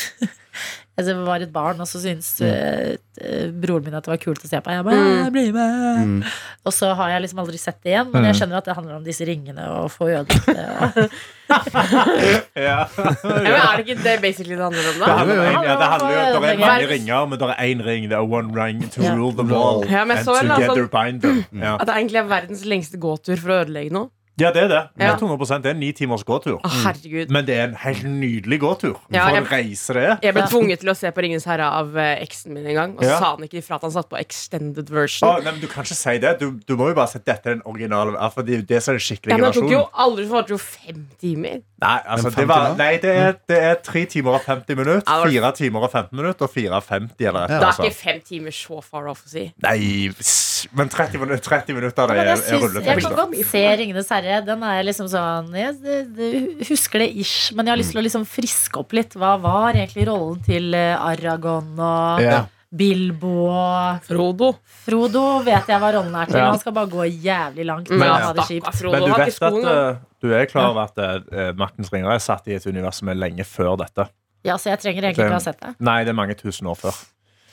Speaker 3: Jeg var et barn, og så syntes eh, eh, broren min at det var kult å se på. Jeg bare,
Speaker 2: Mm.
Speaker 3: «Ja, bli med.
Speaker 5: Mm.
Speaker 3: Og så har jeg liksom aldri sett det igjen, men
Speaker 4: Mm.
Speaker 3: jeg skjønner at det handler om disse ringene og få ødelagt det. og-
Speaker 4: Ja.
Speaker 2: Ja, men er det ikke det basically det handler om,
Speaker 4: Det
Speaker 2: da?
Speaker 4: handler,
Speaker 5: Jo, jo, jo.
Speaker 4: om- ja, det handler jo Det er mange
Speaker 2: Verdens-
Speaker 4: ringer, men det er én ring. Det er one ring to
Speaker 3: Ja.
Speaker 4: rule them all.
Speaker 2: Ja, men
Speaker 4: and
Speaker 2: så er det
Speaker 4: together
Speaker 2: altså-
Speaker 4: bind them. Ja.
Speaker 2: At det egentlig er verdens lengste gåtur for å ødelegge noe?
Speaker 4: ja, det er det.
Speaker 2: Ja.
Speaker 4: hundre prosent. Det er en ni timers gåtur.
Speaker 2: Å, herregud.
Speaker 4: Men det er en helt nydelig gåtur.
Speaker 2: Ja,
Speaker 4: For
Speaker 2: jeg-
Speaker 4: en reise det er.
Speaker 2: Jeg ble
Speaker 3: Ja.
Speaker 2: tvunget til å se på Ringenes herre av eh, eksen min en gang, og så
Speaker 4: Ja.
Speaker 2: sa han ikke ifra at han satt på extended version.
Speaker 4: Å, nei, men du kan ikke si det. Du, du må jo bare si at dette er den originale. ja, For det, det er den skikkelige
Speaker 2: Ja, men det tok jo
Speaker 4: versjonen.
Speaker 2: aldri så var det jo fem timer.
Speaker 4: Nei, altså,
Speaker 5: Men
Speaker 4: det, var,
Speaker 5: femti da?
Speaker 4: nei det, er, det er tre timer og femti minutter.
Speaker 2: Ja, det
Speaker 4: Fire timer og femten minutter og fire og femti. Eller et,
Speaker 5: Ja.
Speaker 2: Da er
Speaker 4: altså.
Speaker 2: ikke fem timer så far off å si.
Speaker 4: Nei, s- men tretti minutter, tretti minutter det
Speaker 3: Men
Speaker 4: er,
Speaker 3: jeg,
Speaker 4: er
Speaker 3: synes, jeg
Speaker 4: rulletekst.
Speaker 3: kan godt se Ringenes herre. Den er liksom sånn Jeg det, det, husker det ish, men jeg har lyst til å liksom friske opp litt. Hva var egentlig rollen til eh, Aragorn og
Speaker 4: Ja.
Speaker 3: Bilbo og
Speaker 2: Frodo.
Speaker 3: Frodo vet jeg hva rollen er til.
Speaker 4: Ja.
Speaker 3: Han skal bare gå jævlig langt.
Speaker 2: Men
Speaker 3: Men
Speaker 2: ja,
Speaker 3: han har det kjipt.
Speaker 2: stakkars Frodo.
Speaker 4: Men du
Speaker 2: har
Speaker 4: vet
Speaker 2: ikke
Speaker 4: at
Speaker 2: skoen.
Speaker 4: eh, du er klar over at uh, Maktens ringer er satt i et univers som er lenge før dette.
Speaker 3: Ja, så jeg trenger egentlig ikke å ha sett det.
Speaker 4: Nei, det er mange tusen år før.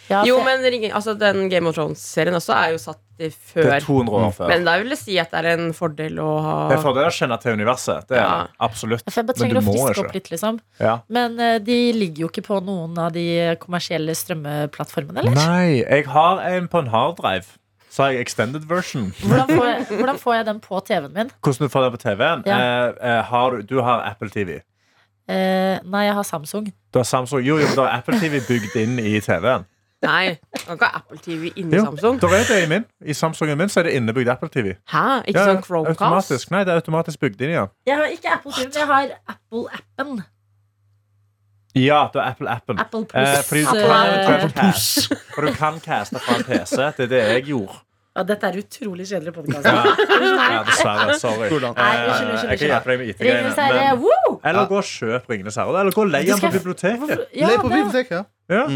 Speaker 3: Ja,
Speaker 2: Jo,
Speaker 3: for-
Speaker 2: men ring- altså, den Game of Thrones-serien også er jo satt i
Speaker 4: Det
Speaker 2: før.
Speaker 4: er to hundre år før.
Speaker 2: Men da vil jeg si at det er en fordel å ha
Speaker 4: Det er fordel å kjenne til universet. Det er
Speaker 2: Ja.
Speaker 4: det. Absolutt.
Speaker 3: for jeg bare
Speaker 4: Men
Speaker 3: trenger
Speaker 4: du
Speaker 3: å
Speaker 4: må
Speaker 3: friske
Speaker 4: ikke.
Speaker 3: opp litt, liksom.
Speaker 4: Ja.
Speaker 3: Men eh, de ligger jo ikke på noen av de kommersielle strømmeplattformene, eller?
Speaker 4: Nei, jeg har en på en harddrive. Så har jeg extended version.
Speaker 3: Hvordan får, jeg, hvordan får jeg den på T V-en min?
Speaker 4: Hvordan du får det på T V-en?
Speaker 3: Ja.
Speaker 4: Eh, eh, har du, du har Apple T V.
Speaker 3: Eh, nei, jeg har Samsung.
Speaker 4: Du har Samsung. Jo, jo, da er Apple T V bygd inn i T V-en.
Speaker 2: Nei, man kan ikke ha Apple T V inni
Speaker 4: Jo,
Speaker 2: Samsung.
Speaker 4: da er det i min. I Samsungen min så er det innebygd Apple T V.
Speaker 2: Hæ? Ikke
Speaker 4: Ja,
Speaker 2: sånn Chromecast?
Speaker 4: automatisk. Nei, det er automatisk bygd inn, ja.
Speaker 3: Jeg har ikke Apple T V, men jeg har Apple-appen.
Speaker 4: Ja, du har Apple-appen.
Speaker 3: Apple
Speaker 4: Eh,
Speaker 3: Plus.
Speaker 4: fordi du
Speaker 3: eh,
Speaker 4: kan eventuelt cast, for du kan caste fra en P C. Det er det jeg gjorde.
Speaker 3: ja, dette er utrolig kjedelig podkast.
Speaker 4: Ja, ja dessverre. Sorry.
Speaker 5: Hvordan?
Speaker 3: Nei,
Speaker 4: Eh,
Speaker 3: unnskyld, unnskyld,
Speaker 4: Jeg kan hjelpe deg med
Speaker 3: Ringenes
Speaker 4: I T-greiene.
Speaker 3: herre,
Speaker 4: men-
Speaker 3: woo!
Speaker 4: Eller gå og kjøp Ringenes herre. Eller gå og leie
Speaker 3: Det
Speaker 4: den
Speaker 3: skal
Speaker 4: på
Speaker 3: jeg-
Speaker 4: biblioteket.
Speaker 3: Hvorfor- Ja,
Speaker 5: Lei på
Speaker 3: det-
Speaker 5: biblioteket, ja.
Speaker 4: Ja.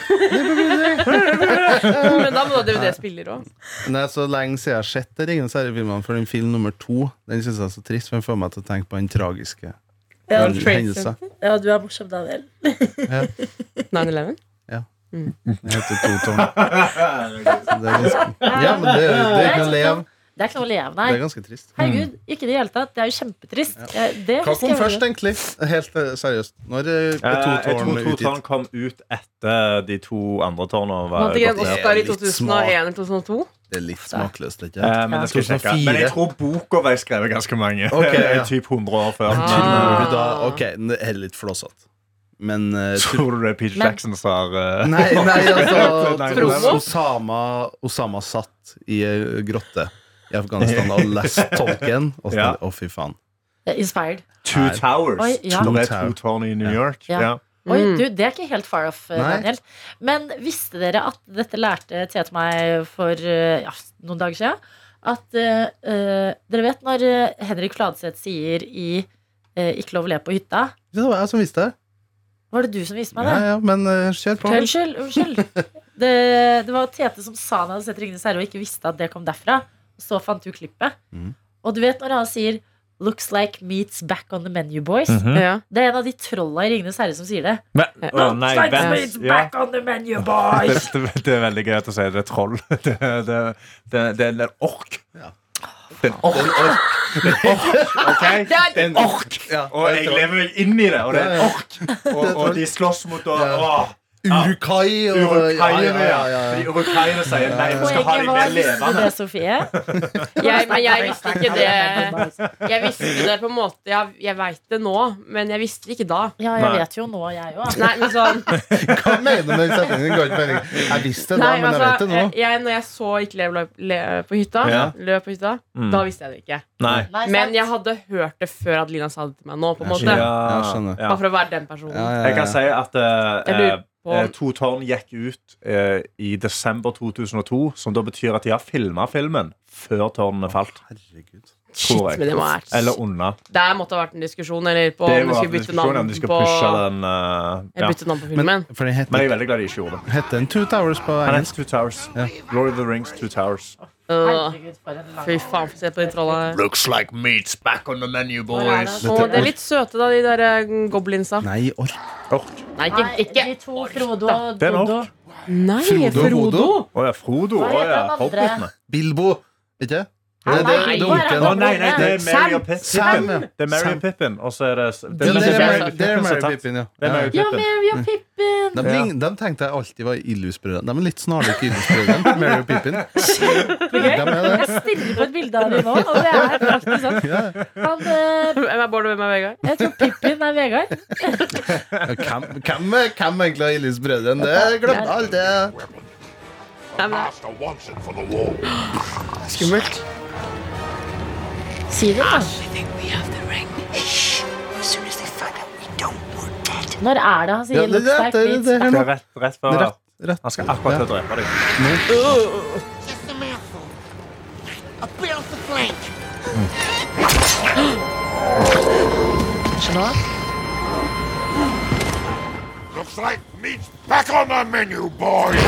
Speaker 2: Men da må du ha D V D-spiller òg.
Speaker 5: Nei, så lenge siden jeg har sett det Ringenes herre-filmene, for den film nummer to Den synes jeg er så trist, for den får meg til å tenke på den tragiske
Speaker 3: Ja,
Speaker 5: den hendelsen.
Speaker 3: Ja, du er morsom, Daniel.
Speaker 2: nine eleven?
Speaker 5: Det heter To tårn. Så det er ganske, ja, men det, det er ikke å leve.
Speaker 3: Det er ikke noe å leve av,
Speaker 5: Det er
Speaker 3: nei.
Speaker 5: ganske trist.
Speaker 3: Herregud, ikke i det hele tatt. Det er jo kjempetrist. Jeg- det
Speaker 5: Hva
Speaker 3: husker
Speaker 5: kom
Speaker 3: jeg
Speaker 5: først,
Speaker 3: veldig.
Speaker 5: egentlig? Helt eh, seriøst. Når eh,
Speaker 4: Eh,
Speaker 5: er To
Speaker 4: jeg tror
Speaker 5: tårn
Speaker 4: to
Speaker 5: utgitt?
Speaker 4: tårn kom ut etter de to andre tårnene var
Speaker 2: Hadde ikke en
Speaker 4: gått ned.
Speaker 2: Oscar i
Speaker 5: litt
Speaker 2: to tusen og
Speaker 5: smart.
Speaker 2: en eller to tusen og to?
Speaker 5: Det er litt smakløst, ikke?
Speaker 4: Eh, men, det skal jeg sjekke. men jeg tror boka ble skrevet ganske mange.
Speaker 5: Ok, ja.
Speaker 4: Typ hundre år før.
Speaker 2: Ah.
Speaker 5: Tror
Speaker 4: Men,
Speaker 5: du da Ok, det er litt flåsete. Men eh,
Speaker 4: eh,
Speaker 5: tror-
Speaker 4: tror du det er Peter
Speaker 3: Men-
Speaker 4: Jackson som har eh,
Speaker 5: Nei, nei, altså
Speaker 4: Nei,
Speaker 2: Promo?
Speaker 5: Osama, Osama satt i ei grotte i Afghanistan og leste tolken. Og så,
Speaker 4: Ja.
Speaker 5: å, fy faen.
Speaker 3: Eh, Inspired.
Speaker 4: Two
Speaker 5: Nei.
Speaker 4: Towers.
Speaker 3: Oi, ja.
Speaker 4: Det er
Speaker 5: Two
Speaker 4: to tårn i New
Speaker 5: Ja.
Speaker 4: York.
Speaker 3: Ja.
Speaker 4: Ja.
Speaker 3: Oi,
Speaker 2: Mm.
Speaker 3: du, det er ikke helt far off, eh,
Speaker 5: Nei.
Speaker 3: Daniel. Men visste dere at dette lærte Thea til meg for eh, ja, noen dager siden? At eh, eh, dere vet når eh, Henrik Fladseth sier i eh, Ikke lov å le på hytta?
Speaker 5: Det var jeg som visste det.
Speaker 3: Var det du som viste meg
Speaker 5: Ja,
Speaker 3: det?
Speaker 5: ja, men eh, kjør på.
Speaker 3: Unnskyld. unnskyld det, det var Tete som sa han hadde sett Ringenes herre og ikke visste at det kom derfra. Så fant du klippet.
Speaker 5: Mhm.
Speaker 3: Og du vet når han sier 'Looks like meat's back on the menu, boys'.
Speaker 4: Mhm.
Speaker 2: Ja.
Speaker 3: Det er en av de trolla i Ringenes herre som sier det.
Speaker 4: Men, å, nei,
Speaker 3: Looks like
Speaker 4: vent.
Speaker 3: meat's
Speaker 4: Ja.
Speaker 3: back on the menu,
Speaker 4: Det,
Speaker 3: boys.
Speaker 4: det, det er veldig gøy å si det er troll. Det, det, det, det er en ork.
Speaker 5: Ja.
Speaker 4: Det er en ork. Ok? Det er en ork.
Speaker 5: Ja,
Speaker 4: Og jeg lever meg inn i det, og det er en ork. Og, og de slåss mot og,
Speaker 5: Ja.
Speaker 4: åh,
Speaker 5: Urukai og
Speaker 4: Urukaiene,
Speaker 5: ja, ja, ja,
Speaker 4: De
Speaker 5: ja.
Speaker 4: urukaiene sier nei, vi skal ha
Speaker 3: Poenget
Speaker 4: dem
Speaker 3: var,
Speaker 4: mer
Speaker 3: visste du
Speaker 4: levende.
Speaker 3: det, Sofie?
Speaker 2: Jeg, men jeg visste ikke det. Jeg visste det på en måte Jeg, jeg veit det nå, men jeg visste det ikke da.
Speaker 3: Ja, jeg
Speaker 4: Nei.
Speaker 3: vet jo nå, jeg òg.
Speaker 2: Nei, men sånn
Speaker 5: Hva mener du med den setningen? Ga ikke mening. Jeg visste det da,
Speaker 2: Nei,
Speaker 5: men jeg
Speaker 2: altså,
Speaker 5: vet det nå.
Speaker 2: jeg, Når jeg så ikke Lev løp le, på hytta,
Speaker 4: Ja.
Speaker 2: løp på hytta
Speaker 4: Mm.
Speaker 2: da visste jeg det ikke.
Speaker 4: Nei.
Speaker 2: Men jeg hadde hørt det før Adelina sa det til meg nå. På en måte
Speaker 5: Ja.
Speaker 4: Ja,
Speaker 5: Jeg skjønner.
Speaker 4: ja.
Speaker 2: Bare for å være den personen.
Speaker 5: Ja, ja,
Speaker 4: Jeg kan
Speaker 5: ja.
Speaker 4: si at eh,
Speaker 2: Jeg lurer på
Speaker 4: eh, To tårn gikk ut eh, i desember to tusen og to, som da betyr at de har filma filmen før tårnene falt.
Speaker 5: Herregud.
Speaker 2: Shit,
Speaker 4: Korrekt.
Speaker 2: men det må være
Speaker 4: Eller unna.
Speaker 2: Der måtte ha vært en diskusjon eller på
Speaker 4: Det
Speaker 2: om de
Speaker 4: var
Speaker 2: skulle bytte
Speaker 4: diskusjonen
Speaker 2: navn
Speaker 4: om de skal
Speaker 2: på
Speaker 4: pushe den. eh,
Speaker 2: Jeg
Speaker 4: ja.
Speaker 2: bytte navn på filmen.
Speaker 5: Men, for den
Speaker 4: Men jeg
Speaker 5: heter,
Speaker 4: er veldig glad de ikke gjorde det.
Speaker 5: heter den Two Towers på
Speaker 4: Han
Speaker 5: engelsk.
Speaker 4: heter Two Towers.
Speaker 5: Ja.
Speaker 4: Lord of the Rings, Two Towers.
Speaker 2: Øh,
Speaker 3: Herregud, for en lang
Speaker 2: Fy faen, få se på de trolla.
Speaker 4: Looks like meat's back on the menu,
Speaker 3: Hvor er det?
Speaker 2: Å, de er litt søte, da, de der eh, goblinsa.
Speaker 5: Nei, ork.
Speaker 4: Ork.
Speaker 2: Nei, ikke,
Speaker 3: Nei,
Speaker 2: ikke.
Speaker 3: de to, Frodo og
Speaker 4: Det er en
Speaker 3: Dodo.
Speaker 4: ork.
Speaker 2: Nei,
Speaker 5: Frodo og
Speaker 2: Frodo.
Speaker 5: Hodo.
Speaker 4: Å ja, Frodo.
Speaker 3: Hva
Speaker 4: Å
Speaker 3: heter
Speaker 4: ja,
Speaker 3: den andre?
Speaker 4: Hobbitene.
Speaker 5: Bilbo. Ikke?
Speaker 3: Nei,
Speaker 5: Det, det, det, det er
Speaker 3: hvor er
Speaker 5: onken.
Speaker 4: Å nei, nei, det er Mary
Speaker 2: Sam.
Speaker 4: og Pippin.
Speaker 5: Sam, ja.
Speaker 4: Det er Mary
Speaker 5: Sam.
Speaker 4: og Pippin, og så er det Det
Speaker 5: Ja,
Speaker 4: er,
Speaker 5: det er
Speaker 4: Mary-
Speaker 5: Mary- det er
Speaker 4: Pippin som
Speaker 5: Mary
Speaker 4: tatt.
Speaker 5: Pippin, ja.
Speaker 4: Det er Mary
Speaker 3: Ja,
Speaker 4: Pippin.
Speaker 3: Mary og Pippin.
Speaker 5: De, ling- de tenkte jeg alltid var Illus-brødrene. De er litt snarlike Illus-brødrene. Mary og Pippin.
Speaker 3: Kjempegøy.
Speaker 5: De er det.
Speaker 3: Jeg stirrer på et bilde av dem nå, og det er faktisk sånn.
Speaker 5: Ja.
Speaker 3: Han, eh,
Speaker 2: Hvem er Bård og hvem er Vegard?
Speaker 3: jeg tror Pippin er Vegard.
Speaker 5: Ja, Hvem, hvem, er- hvem egentlig er Illus-brødrene? Det glemte jeg alt. Det.
Speaker 2: Nei, men det
Speaker 6: Master wants it for the wall.
Speaker 2: er skummelt.
Speaker 3: Si det, da. Når er det han sier
Speaker 5: Ja, det,
Speaker 3: 'looks
Speaker 5: det,
Speaker 3: like
Speaker 5: det,
Speaker 3: meat'?
Speaker 5: det her
Speaker 4: Det
Speaker 5: nå.
Speaker 4: er rett, rett før
Speaker 5: Rett, rett.
Speaker 4: Han skal akkurat til å drepe deg.
Speaker 6: Just a mouthful. A bit off the flank.
Speaker 3: Skjønner du?
Speaker 6: Looks like meat's back on the menu, boys.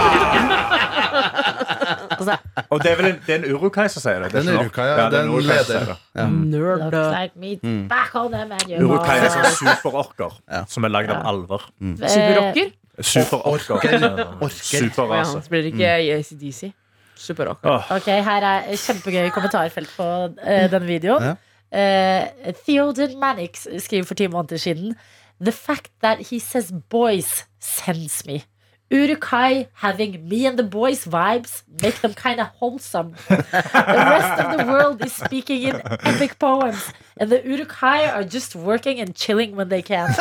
Speaker 3: Altså,
Speaker 4: Og det er vel en, det er en urukai som sier det? det er
Speaker 5: Den
Speaker 4: ikke
Speaker 5: Urukai,
Speaker 4: noe.
Speaker 5: ja,
Speaker 4: det er en
Speaker 5: den
Speaker 4: urukai som
Speaker 5: leder.
Speaker 4: sier det.
Speaker 5: Ja.
Speaker 3: looks
Speaker 2: Nerd.
Speaker 3: like meat back on the menu.
Speaker 4: Urukai er sånn superorker
Speaker 5: Ja.
Speaker 4: som er lagd av alver.
Speaker 3: Eh,
Speaker 2: Superrocker?
Speaker 4: Super-orker.
Speaker 5: Orker.
Speaker 4: Super-rase.
Speaker 2: Ja, så blir det ikke i A C D C. Superrock.
Speaker 4: Åh,
Speaker 3: Ok, her er kjempegøy kommentarfelt på eh, denne videoen.
Speaker 5: Ja.
Speaker 3: Eh, Theoden Mannix skriver for ti måneder siden: The fact that he says boys sends me. Urukai having me and the boys vibes make them kind of wholesome. The rest of the world is speaking in epic poems, and the Urukai are just working and chilling when they can.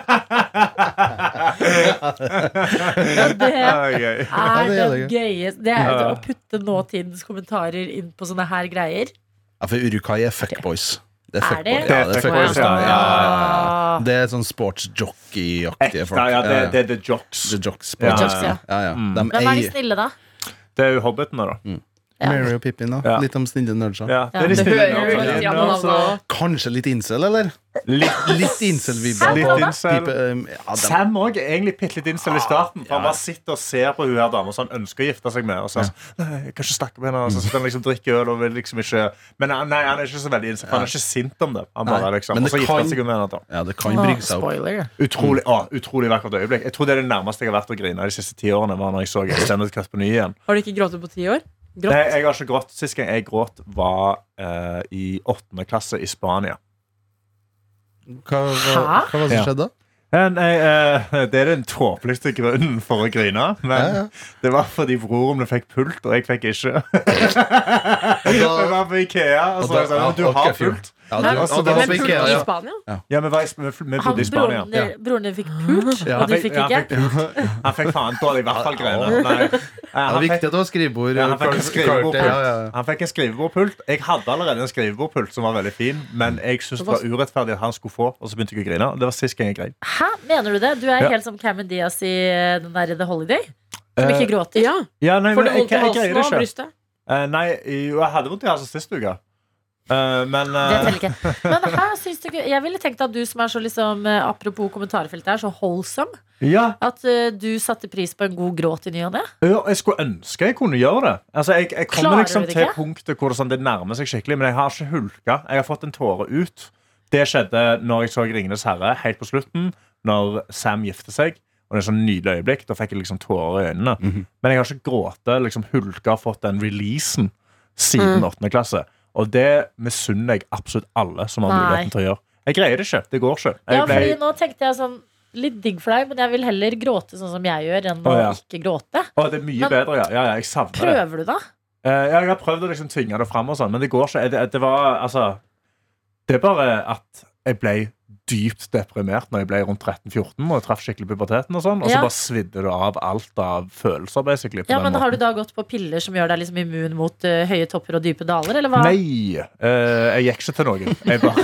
Speaker 3: Og det
Speaker 4: ah, gøy.
Speaker 3: er
Speaker 5: det er
Speaker 3: det
Speaker 5: det gøy.
Speaker 3: gøyeste. Det er
Speaker 4: Ja.
Speaker 3: å putte nåtidens kommentarer inn på sånne her greier.
Speaker 5: Ja, for Urukai er fuckboys. Det er
Speaker 3: Er det?
Speaker 5: fuckboys. Ja, det er fuckboys.
Speaker 4: Ja,
Speaker 5: Ja,
Speaker 4: ja,
Speaker 5: ja, ja. Det er sånn sportsjockey-aktige folk.
Speaker 4: Ja, ja, det,
Speaker 5: Ja, ja.
Speaker 4: det er The Jocks.
Speaker 5: The jocks.
Speaker 4: Ja,
Speaker 5: sports.
Speaker 3: ja.
Speaker 5: Ja, ja.
Speaker 4: Mm.
Speaker 5: De
Speaker 3: Hvem er de
Speaker 5: eier
Speaker 3: snille, da?
Speaker 4: Det er jo Hobbitene, da.
Speaker 3: Ja.
Speaker 5: Mary og Pippin, da.
Speaker 4: Ja.
Speaker 5: Litt om snille nerdser.
Speaker 4: Ja, det
Speaker 3: Ja,
Speaker 4: er de
Speaker 2: Det
Speaker 4: snille
Speaker 2: hører jo
Speaker 4: nerdene.
Speaker 2: litt igjen
Speaker 4: Ja,
Speaker 2: av
Speaker 4: så-
Speaker 2: navnet.
Speaker 5: Kanskje litt incel, eller?
Speaker 4: Litt,
Speaker 5: Litt incel-vibber.
Speaker 4: litt
Speaker 5: på-
Speaker 4: incel.
Speaker 5: Pipe, um, ja, de-
Speaker 4: Sam òg er egentlig bitte litt incel i starten. For Han bare sitter og ser på hun her dama som han ønsker å gifte seg med. Og så er han sånn, nei, jeg kan ikke snakke med henne. Og så sitter han liksom drikker øl og vil liksom ikke Men han- nei, han er ikke så veldig incel, for han er ikke sint om det. Han bare
Speaker 5: Nei,
Speaker 4: liksom
Speaker 5: men
Speaker 4: Og
Speaker 5: det
Speaker 4: så gifter han
Speaker 5: kan-
Speaker 4: seg med henne. da.
Speaker 5: ja, det kan brygge seg opp.
Speaker 3: Spoiler.
Speaker 4: Utrolig, å, utrolig vakkert øyeblikk. Jeg tror det er det nærmeste jeg har vært å grine de siste ti årene. Var når jeg så Extended Cut på ny igjen.
Speaker 2: Har du ikke grått på ti år? Grått?
Speaker 4: Nei, jeg har ikke grått. Sist gang jeg gråt, var eh, i åttende klasse i Spania.
Speaker 5: Hva, hva,
Speaker 3: Hæ?
Speaker 5: hva var det
Speaker 4: Ja.
Speaker 5: som skjedde da?
Speaker 4: Eh, Nei, eh, Det er den tåpeligste grunnen for å grine. Men
Speaker 5: Ja, ja.
Speaker 4: det var fordi broren min fikk pult, og jeg fikk ikke. Vi var på Ikea, og så var jeg sånn, du har pult.
Speaker 5: Ja, du,
Speaker 3: Men-
Speaker 5: og da
Speaker 2: Men
Speaker 5: var
Speaker 2: pult
Speaker 5: vi Ikea,
Speaker 2: i
Speaker 5: ja.
Speaker 2: Spania?
Speaker 4: Ja, vi, var, i Sp- vi, vi
Speaker 3: Han,
Speaker 4: bodde i Spania.
Speaker 3: broren, din- broren din fikk pult,
Speaker 5: Ja.
Speaker 3: og du
Speaker 4: Han
Speaker 3: fikk
Speaker 4: ja,
Speaker 3: ikke?
Speaker 4: han fikk pult. Han fikk faen dårlig, i hvert fall grene. Nei. Eh,
Speaker 5: Ja, det
Speaker 4: Han
Speaker 5: er
Speaker 4: fikk,
Speaker 5: viktig at du har skrivebord.
Speaker 4: Ja, han fikk en
Speaker 5: kart-
Speaker 4: skrivebord.
Speaker 5: kart- ja, ja, ja.
Speaker 4: han fikk en skrivebordpult. Jeg hadde allerede en skrivebordpult som var veldig fin, men jeg syntes det var urettferdig at han skulle få, og så begynte jeg å grine. Det var sist gang jeg grein.
Speaker 3: Hæ, mener du det? Du er
Speaker 4: Ja.
Speaker 3: helt som Cameron Diaz i eh, den der The Holiday? Som
Speaker 4: Eh,
Speaker 3: ikke gråter?
Speaker 2: Ja.
Speaker 4: Ja, nei,
Speaker 2: Får
Speaker 4: men
Speaker 2: du
Speaker 4: jeg,
Speaker 2: vondt i
Speaker 4: jeg, jeg
Speaker 2: halsen
Speaker 4: greier
Speaker 2: og
Speaker 4: det ikke.
Speaker 2: brystet?
Speaker 4: Eh, nei, jo, jeg hadde vondt i halsen sist uke. Eh, men
Speaker 3: Det
Speaker 4: eh,
Speaker 3: teller ikke. Men her syns du ikke Jeg ville tenkt at du som er så liksom eh, apropos kommentarfeltet er så wholesome,
Speaker 4: ja,
Speaker 3: at eh, du satte pris på en god gråt i ny og ne.
Speaker 4: ja, jeg skulle ønske jeg kunne gjøre det. Altså, jeg, jeg kommer
Speaker 3: Klarer
Speaker 4: liksom
Speaker 3: du det
Speaker 4: til
Speaker 3: ikke?
Speaker 4: punktet hvor det, sånn, det nærmer seg skikkelig, men jeg har ikke hulka. Jeg har fått en tåre ut. Det skjedde når jeg så Ringenes herre helt på slutten, når Sam gifter seg. Og det er sånn nydelig øyeblikk. Da fikk jeg liksom tårer i øynene.
Speaker 5: Mhm.
Speaker 4: Men jeg har ikke grått, liksom hulka, fått den releasen siden åttende klasse. Og det misunner jeg absolutt alle som har
Speaker 3: Nei.
Speaker 4: muligheten til å gjøre. Jeg greier det ikke. Det går ikke. Jeg
Speaker 3: Ja,
Speaker 4: ble-
Speaker 3: fordi nå tenkte jeg sånn litt digg for deg, men jeg vil heller gråte sånn som jeg gjør, enn å
Speaker 4: Å, ja.
Speaker 3: ikke gråte.
Speaker 4: Å, det er mye
Speaker 3: Men-
Speaker 4: bedre, ja. ja, ja jeg savner det.
Speaker 3: Prøver du, da?
Speaker 4: Eh, ja, jeg har prøvd å liksom tvinge det fram, og sånn, men det går ikke. Det, det var altså Det er bare at jeg ble dypt deprimert når jeg ble rundt tretten fjorten og jeg traff skikkelig puberteten, og sånn, og så
Speaker 3: Ja.
Speaker 4: bare svidde det av alt av følelser, basically. På
Speaker 3: Ja,
Speaker 4: den
Speaker 3: men Har
Speaker 4: måten.
Speaker 3: du da gått på piller som gjør deg liksom immun mot eh, høye topper og dype daler, eller hva?
Speaker 4: Nei, eh, jeg gikk ikke til noen. Jeg bare,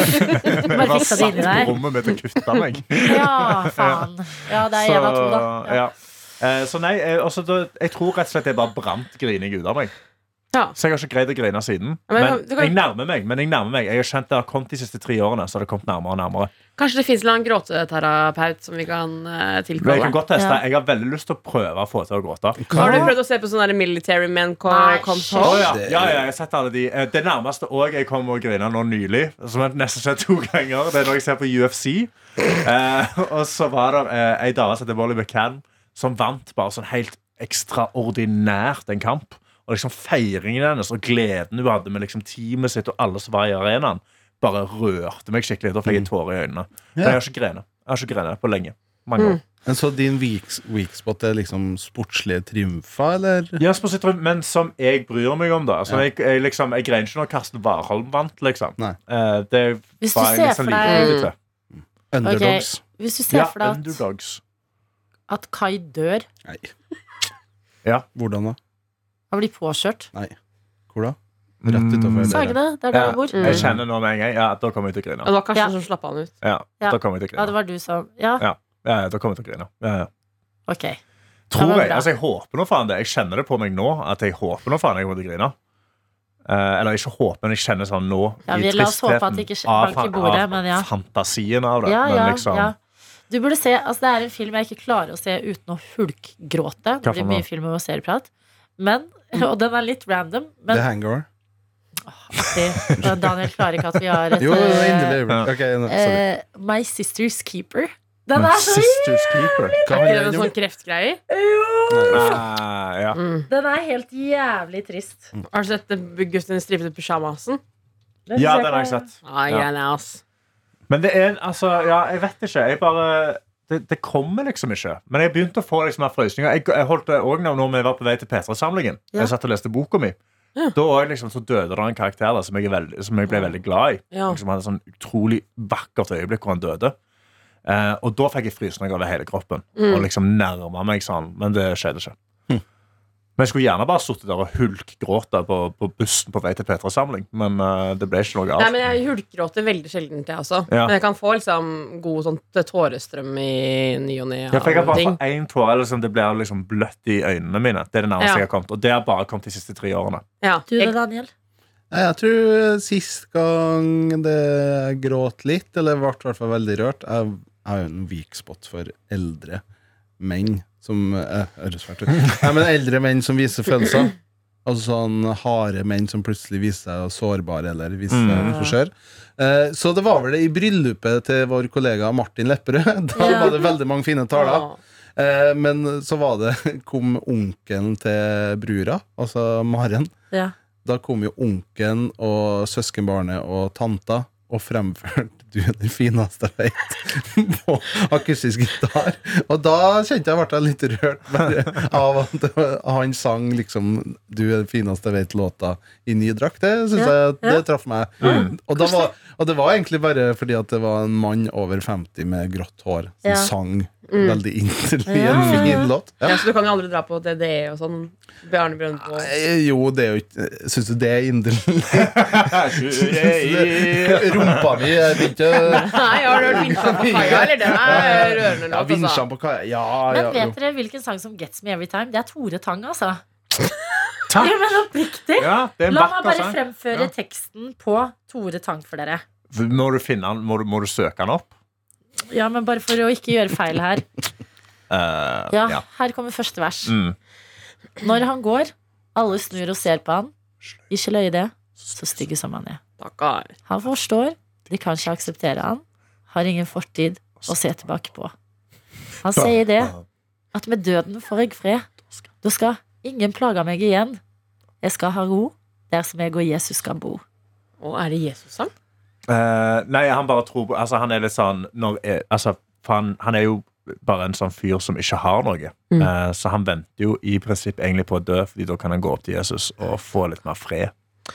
Speaker 4: jeg
Speaker 3: bare
Speaker 4: bare
Speaker 3: fiksa det
Speaker 4: satt
Speaker 3: inni
Speaker 4: på
Speaker 3: deg?
Speaker 4: rommet mitt og kutta meg.
Speaker 3: Ja, faen. Ja, det er én av to, da.
Speaker 4: ja. Eh, så nei, eh, altså, da, jeg tror rett og slett det bare brant grining ut av meg.
Speaker 2: Ja.
Speaker 4: Så jeg har ikke greid å grine siden.
Speaker 2: Ja, men
Speaker 4: Men
Speaker 2: du kan-
Speaker 4: jeg nærmer meg. Men jeg nærmer meg Jeg har kjent det har kommet de siste tre årene. Så har det kommet nærmere og nærmere.
Speaker 2: Kanskje det fins en gråteterapeut som vi kan uh,
Speaker 4: Men jeg
Speaker 2: tilkalle?
Speaker 4: kan godt teste
Speaker 3: Ja.
Speaker 4: Jeg har veldig lyst til å prøve å få til å gråte.
Speaker 2: Har du prøvd å se på sånn der Military Men Co-
Speaker 3: Nei,
Speaker 2: Comes
Speaker 3: shit.
Speaker 4: Å,
Speaker 2: Home?
Speaker 4: ja. Ja, ja, jeg har sett alle de Eh, Det nærmeste også jeg kom å grine nå nylig, som jeg nesten skjedd to ganger, det er når jeg ser på U F C. Eh, og så var det eh, ei dame som heter Molly McCann, som vant bare sånn helt ekstraordinært en kamp. Og liksom feiringen hennes og gleden hun hadde med liksom teamet sitt og alle som var i arenaen, bare rørte meg skikkelig. Da fikk jeg tårer i øynene. Men jeg har ikke grenet. Jeg har ikke grenet på lenge. Mange år.
Speaker 5: Men så din weak, weak spot er liksom sportslige triumfer, eller?
Speaker 4: Ja, spesielt, men som jeg bryr meg om, da. Altså,
Speaker 5: Ja.
Speaker 4: jeg, jeg, liksom, jeg grein ikke når Karsten Warholm vant, liksom.
Speaker 5: Nei.
Speaker 4: Eh, det
Speaker 3: Hvis du
Speaker 4: var jeg
Speaker 3: ser
Speaker 4: liksom
Speaker 3: for
Speaker 4: like
Speaker 3: deg-
Speaker 4: ute til.
Speaker 5: Underdogs.
Speaker 3: Hvis du ser
Speaker 4: Ja,
Speaker 3: for deg at,
Speaker 4: underdogs.
Speaker 3: at Kai dør,
Speaker 5: Nei.
Speaker 4: Ja.
Speaker 5: Hvordan da?
Speaker 3: han blir påkjørt.
Speaker 5: Nei. Hvor da? Rett utenfor dere.
Speaker 3: Sagene, det er der
Speaker 4: Ja,
Speaker 3: du bor.
Speaker 2: Mm.
Speaker 4: jeg kjenner nå med en gang. Ja, da kommer jeg til å
Speaker 2: Og
Speaker 4: grine.
Speaker 2: det var Karsten
Speaker 3: Ja.
Speaker 2: som slapp han ut.
Speaker 4: Ja,
Speaker 3: Ja.
Speaker 4: da kommer jeg til å
Speaker 3: Ja, det
Speaker 4: grine.
Speaker 3: var du som Ja,
Speaker 4: Ja, ja, da kommer jeg til å grine. Ja, ja.
Speaker 3: ok.
Speaker 4: Tror
Speaker 3: var
Speaker 4: jeg.
Speaker 3: bra.
Speaker 4: Altså, jeg håper nå faen det. Jeg kjenner det på meg nå, at jeg håper nå faen jeg kommer til å grine. Eh, eller ikke håper, men jeg kjenner sånn nå
Speaker 3: Ja,
Speaker 4: i
Speaker 3: vi- la oss håpe at
Speaker 4: tristheten
Speaker 3: det ikke
Speaker 4: av-
Speaker 3: banker i bordet,
Speaker 4: av
Speaker 3: men ja.
Speaker 4: fantasien av det.
Speaker 3: Ja,
Speaker 4: men
Speaker 3: ja,
Speaker 4: liksom
Speaker 3: ja. Du burde se, altså Det er en film jeg ikke klarer å se uten å hulkgråte. Det
Speaker 4: Hva
Speaker 3: blir
Speaker 4: for
Speaker 3: mye
Speaker 4: noe?
Speaker 3: film og serieprat. Men, og den er litt random, men
Speaker 5: The Hangover.
Speaker 3: artig. Daniel klarer ikke at vi har et
Speaker 5: Jo, det var
Speaker 3: eh,
Speaker 5: inderlig øyeblikk. Ok, nå- sorry.
Speaker 3: eh, My Sister's Keeper. Den
Speaker 4: Men
Speaker 3: er så
Speaker 4: Sisters Keeper.
Speaker 5: Hva
Speaker 2: Er
Speaker 5: har
Speaker 2: det
Speaker 5: den
Speaker 2: noen
Speaker 5: gjort?
Speaker 2: sånn kreftgreier?
Speaker 4: Ah, ja.
Speaker 2: Mm.
Speaker 3: Den er helt jævlig trist.
Speaker 2: Har du sett gutten i stripete pyjamasen?
Speaker 3: Den
Speaker 4: ja,
Speaker 3: synes
Speaker 4: den har jeg
Speaker 3: ikke-
Speaker 4: sett.
Speaker 2: Ah,
Speaker 4: Ja.
Speaker 2: gjerne, ass.
Speaker 4: Men det er, altså, ja, jeg vet ikke. Jeg bare Det, det kommer liksom ikke. Men jeg begynte å få liksom mer frøsninger. Jeg, jeg holdt det også nå når vi var på vei til P tre-samlingen.
Speaker 3: Ja.
Speaker 4: Jeg satt og leste boka mi.
Speaker 2: Ja.
Speaker 4: Da også, liksom, så døde det en karakter der som jeg, er veldig, som jeg ble veldig glad i.
Speaker 2: Ja.
Speaker 4: Liksom, han hadde et sånn utrolig vakkert øyeblikk hvor han døde. Eh, og da fikk jeg frysninger over hele kroppen.
Speaker 2: Mm.
Speaker 4: Og liksom nærma meg sånn. Men det skjedde ikke. Men jeg skulle gjerne bare sittet der og hulkgråte på, på bussen på vei til P tre-samling. Men eh, det ble ikke noe
Speaker 2: Nei,
Speaker 4: av.
Speaker 2: men jeg hulkgråter veldig sjelden, jeg også.
Speaker 4: Ja.
Speaker 2: Men jeg kan få liksom god sånn tårestrøm i ny og ne.
Speaker 4: Ja, for jeg har
Speaker 2: av
Speaker 4: bare
Speaker 2: ting.
Speaker 4: fått én tåre. Liksom, det blir liksom bløtt i øynene mine. Det er det nærmeste
Speaker 2: Ja.
Speaker 4: jeg har kommet. Og det har bare kommet de siste tre årene.
Speaker 2: Ja.
Speaker 3: Du da,
Speaker 2: Jeg,
Speaker 3: Daniel?
Speaker 5: Nei, Jeg tror sist gang det gråt litt, eller ble i hvert fall veldig rørt. Jeg jeg har jo en weak spot for eldre menn som eh, høres fælt ut. Nei, men eldre menn som viser følelser. Altså sånn harde menn som plutselig viser seg sårbare eller viser seg
Speaker 4: Mm.
Speaker 5: for skjør. Eh, så det var vel det i bryllupet til vår kollega Martin Lepperød. Da
Speaker 3: Ja.
Speaker 5: var det veldig mange fine taler.
Speaker 2: Åh.
Speaker 5: Eh, men så var det kom onkelen til brura, altså Maren.
Speaker 3: Ja.
Speaker 5: Da kom jo onkelen og søskenbarnet og tanta og fremførte Du er den fineste jeg vet på akustisk gitar. Og da kjente jeg ble jeg litt rørt bare av at det var- han sang liksom Du er den fineste jeg vet-låta i ny drakt. Det synes
Speaker 3: Ja,
Speaker 5: jeg det
Speaker 3: ja.
Speaker 5: traff meg. Og, da var, og det var egentlig bare fordi at det var en mann over femti med grått hår som
Speaker 3: Ja.
Speaker 5: sang
Speaker 2: Mm.
Speaker 5: veldig inderlig i
Speaker 3: Ja,
Speaker 5: en
Speaker 3: ja, ja.
Speaker 5: fin låt.
Speaker 2: Ja, så du kan jo aldri dra på D D E og sånn. Bjarne Brøndbo.
Speaker 5: Eh, Jo, det er jo ikke Syns du det er inderlig?
Speaker 4: ja,
Speaker 5: Rumpa mi er ikke
Speaker 2: Nei, har du hørt Vinsjan på kaia, eller? Den er rørende
Speaker 5: Ja,
Speaker 2: låt, altså.
Speaker 5: vinsjan på kaia. Ja,
Speaker 3: Men
Speaker 5: ja, jo.
Speaker 3: vet dere hvilken sang som gets me every time? Det er Tore Tang, altså.
Speaker 4: Takk.
Speaker 3: Ja, men oppriktig.
Speaker 4: Ja, det er en
Speaker 3: La meg
Speaker 4: vakker
Speaker 3: bare
Speaker 4: sang.
Speaker 3: fremføre
Speaker 4: Ja.
Speaker 3: teksten på Tore Tang for dere.
Speaker 4: Må du finne den? Må du, må du søke den opp?
Speaker 3: Ja, men bare for å ikke gjøre feil her.
Speaker 4: Eh,
Speaker 3: Ja,
Speaker 4: ja.
Speaker 3: her kommer første vers.
Speaker 4: Mm.
Speaker 3: Når han går, alle snur og ser på han. Ikke løye det, så stygge som han er.
Speaker 2: Stakkar.
Speaker 3: Han forstår, de kan ikke akseptere han. Har ingen fortid å se tilbake på. Han sier det, at med døden får jeg fred. Da skal ingen plage meg igjen. Jeg skal ha ro, der som jeg og Jesus skal bo.
Speaker 2: Og er det Jesus-sang?
Speaker 4: Eh, nei, han bare tror på Altså, han er litt sånn når, jeg- altså, for han, han er jo bare en sånn fyr som ikke har noe.
Speaker 2: Mm.
Speaker 4: Eh, så han venter jo i prinsipp egentlig på å dø, fordi da kan han gå opp til Jesus og få litt mer fred.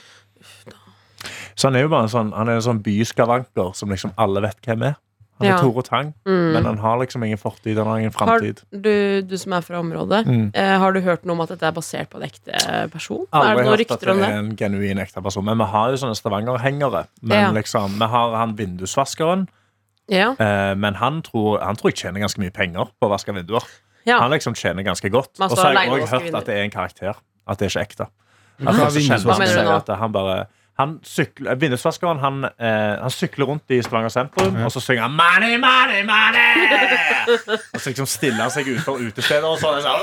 Speaker 4: Så han er jo bare en sånn Han er en sånn byskavanker som liksom alle vet hvem er. Han er
Speaker 2: Ja.
Speaker 4: Tore Tang,
Speaker 2: Mm.
Speaker 4: men han har liksom ingen fortid, han har ingen
Speaker 2: Har
Speaker 4: framtid.
Speaker 2: du, du som er fra området,
Speaker 4: Mm.
Speaker 2: eh, har du hørt noe om at dette er basert på en ekte person?
Speaker 4: Aldri
Speaker 2: er det noen
Speaker 4: hørt at
Speaker 2: rykter om
Speaker 4: det
Speaker 2: det?
Speaker 4: er en genuin ekte person. Men vi har jo sånne Stavanger-hengere. Men
Speaker 2: Ja.
Speaker 4: liksom, vi har han vindusvaskeren.
Speaker 2: Ja.
Speaker 4: Eh, men han tror, han tror jeg tjener ganske mye penger på å vaske vinduer.
Speaker 2: ja.
Speaker 4: Han liksom tjener ganske godt.
Speaker 2: Man
Speaker 4: Og
Speaker 2: står
Speaker 4: så har jeg
Speaker 2: alene og
Speaker 4: også
Speaker 2: vasker
Speaker 4: hørt at det er en karakter. At det er ikke ekte.
Speaker 5: Hva
Speaker 4: At
Speaker 5: er
Speaker 4: folk som kjenner
Speaker 5: vindusvaskeren?
Speaker 4: han
Speaker 2: Hva mener du
Speaker 4: sier
Speaker 2: nå?
Speaker 4: at han bare han sykler, Vindusvaskeren han, eh, han sykler rundt i Stavanger sentrum, og så synger han 'Money, money, money'! Og så liksom stiller han seg utenfor utesteder, og så er det sånn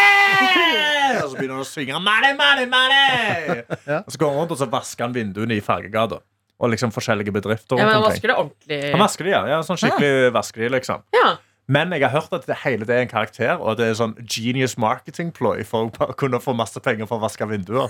Speaker 4: «Åh!» Og så begynner han å synge 'Money, money, money'!
Speaker 5: Ja.
Speaker 4: Og så går han rundt og så vasker han vinduene i Fargegata. Og liksom forskjellige bedrifter
Speaker 2: ja, men han
Speaker 4: rundt omkring.
Speaker 2: vasker det ordentlig.
Speaker 4: Han vasker de, ja. ja sånn skikkelig vasker de, liksom.
Speaker 2: Ja.
Speaker 4: Men jeg har hørt at det hele det er en karakter, og det er sånn genius marketing ploy for å bare kunne få masse penger for å vaske vinduer.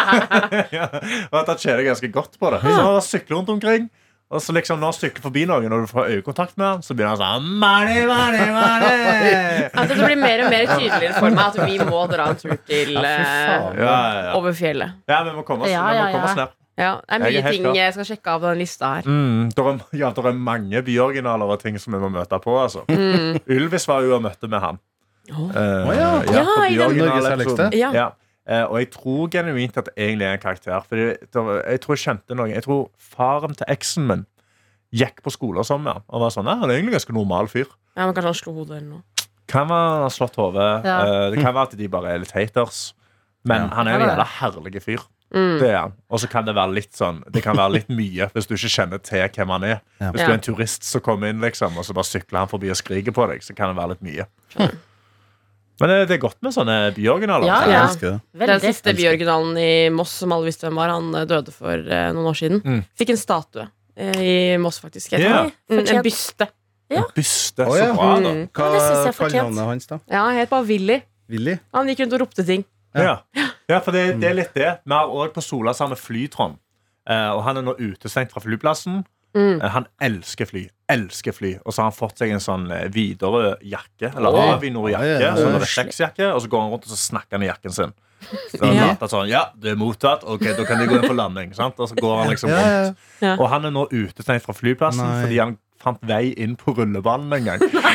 Speaker 4: Ja, og at han tjener ganske godt på det. Så han sykler rundt omkring, og så liksom når han sykler forbi noen, og du får øyekontakt med han, så begynner han sånn money, money, money.
Speaker 2: At det blir mer og mer tydeligere for meg at vi må dra en tur til
Speaker 5: Ja, fy
Speaker 2: eh,
Speaker 5: faen.
Speaker 4: Ja, ja,
Speaker 2: over fjellet.
Speaker 4: ja, vi må komme oss,
Speaker 3: Ja,
Speaker 4: vi må
Speaker 3: ja,
Speaker 4: komme oss
Speaker 3: ja.
Speaker 4: ned.
Speaker 2: Ja, det er
Speaker 4: Jeg er
Speaker 2: mye
Speaker 4: helt
Speaker 2: ting
Speaker 4: klar.
Speaker 2: jeg skal sjekke av på den lista her.
Speaker 4: Mm, der er, ja, der er mange byoriginaler og ting som vi må møte på. Altså. Ylvis var jo og møtte med han.
Speaker 2: Åh.
Speaker 4: Eh,
Speaker 5: Å, ja.
Speaker 4: på
Speaker 2: Ja, i den-
Speaker 5: Norges
Speaker 4: byoriginalepisoden.
Speaker 5: herligste.
Speaker 2: Ja.
Speaker 4: Ja. Eh, og jeg tror genuint at det egentlig er en karakter. For jeg, jeg tror jeg kjente noen Jeg tror faren til eksen min gikk på skole som med han. Og var sånn, ja, han er egentlig en ganske normal fyr.
Speaker 2: Ja, men kanskje han slo hodet eller noe.
Speaker 4: Kan være han har slått hodet.
Speaker 3: Ja.
Speaker 4: eh, Det kan være at de bare er litt haters. Men
Speaker 5: Ja.
Speaker 4: han er en
Speaker 3: Ja, det er
Speaker 4: jævla herlig fyr.
Speaker 2: Mm.
Speaker 4: Det er han. Og så kan det være litt sånn Det kan være litt mye hvis du ikke kjenner til hvem han er.
Speaker 5: Ja.
Speaker 4: Hvis
Speaker 2: Ja.
Speaker 4: du er en turist som kommer inn, liksom, og så bare sykler han forbi og skriker på deg, så kan det være litt mye. Men det, det er godt med sånne byoriginaler.
Speaker 3: Ja,
Speaker 5: Jeg
Speaker 2: Ja.
Speaker 5: elsker det.
Speaker 2: Den
Speaker 3: Veldig.
Speaker 2: siste byoriginalen i Moss, som alle visste hvem var, han eh, døde for eh, noen år siden.
Speaker 4: Mm.
Speaker 2: Fikk en statue eh, i Moss, faktisk. heter
Speaker 4: Ja.
Speaker 2: det. Mm, en
Speaker 3: Fortjent.
Speaker 2: byste.
Speaker 3: Ja.
Speaker 4: En byste.
Speaker 5: Å,
Speaker 4: Så
Speaker 5: ja.
Speaker 4: bra, da.
Speaker 2: Mm.
Speaker 5: Hva
Speaker 3: Ja, det synes jeg er
Speaker 5: kaller
Speaker 3: fortjent.
Speaker 5: navnet hans, da?
Speaker 2: Ja, han het bare Willy.
Speaker 5: Willy?
Speaker 2: Han gikk rundt og ropte ting.
Speaker 4: Ja. Ja, for det, det er litt det. Vi har også på Sola sammen Flytron. Eh, og han er nå utestengt fra flyplassen.
Speaker 2: Mm.
Speaker 4: Eh, han elsker fly. Elsker fly. Og så har han fått seg en sånn eh, Widerøe jakke. Eller
Speaker 2: Oi.
Speaker 4: Avinor-jakke.
Speaker 5: Ja, ja, ja.
Speaker 4: Sånn refleksjakke. Og så går han rundt og så snakker han i jakken sin. Så han
Speaker 2: Ja.
Speaker 4: later sånn, ja, det er mottatt. Ok, da kan de gå inn for landing. Sant? Og så går han liksom
Speaker 5: Ja, ja,
Speaker 4: rundt.
Speaker 5: ja.
Speaker 2: Ja.
Speaker 4: Og han er nå utestengt fra flyplassen
Speaker 5: Nei.
Speaker 4: fordi han fant vei inn på rullebanen en gang.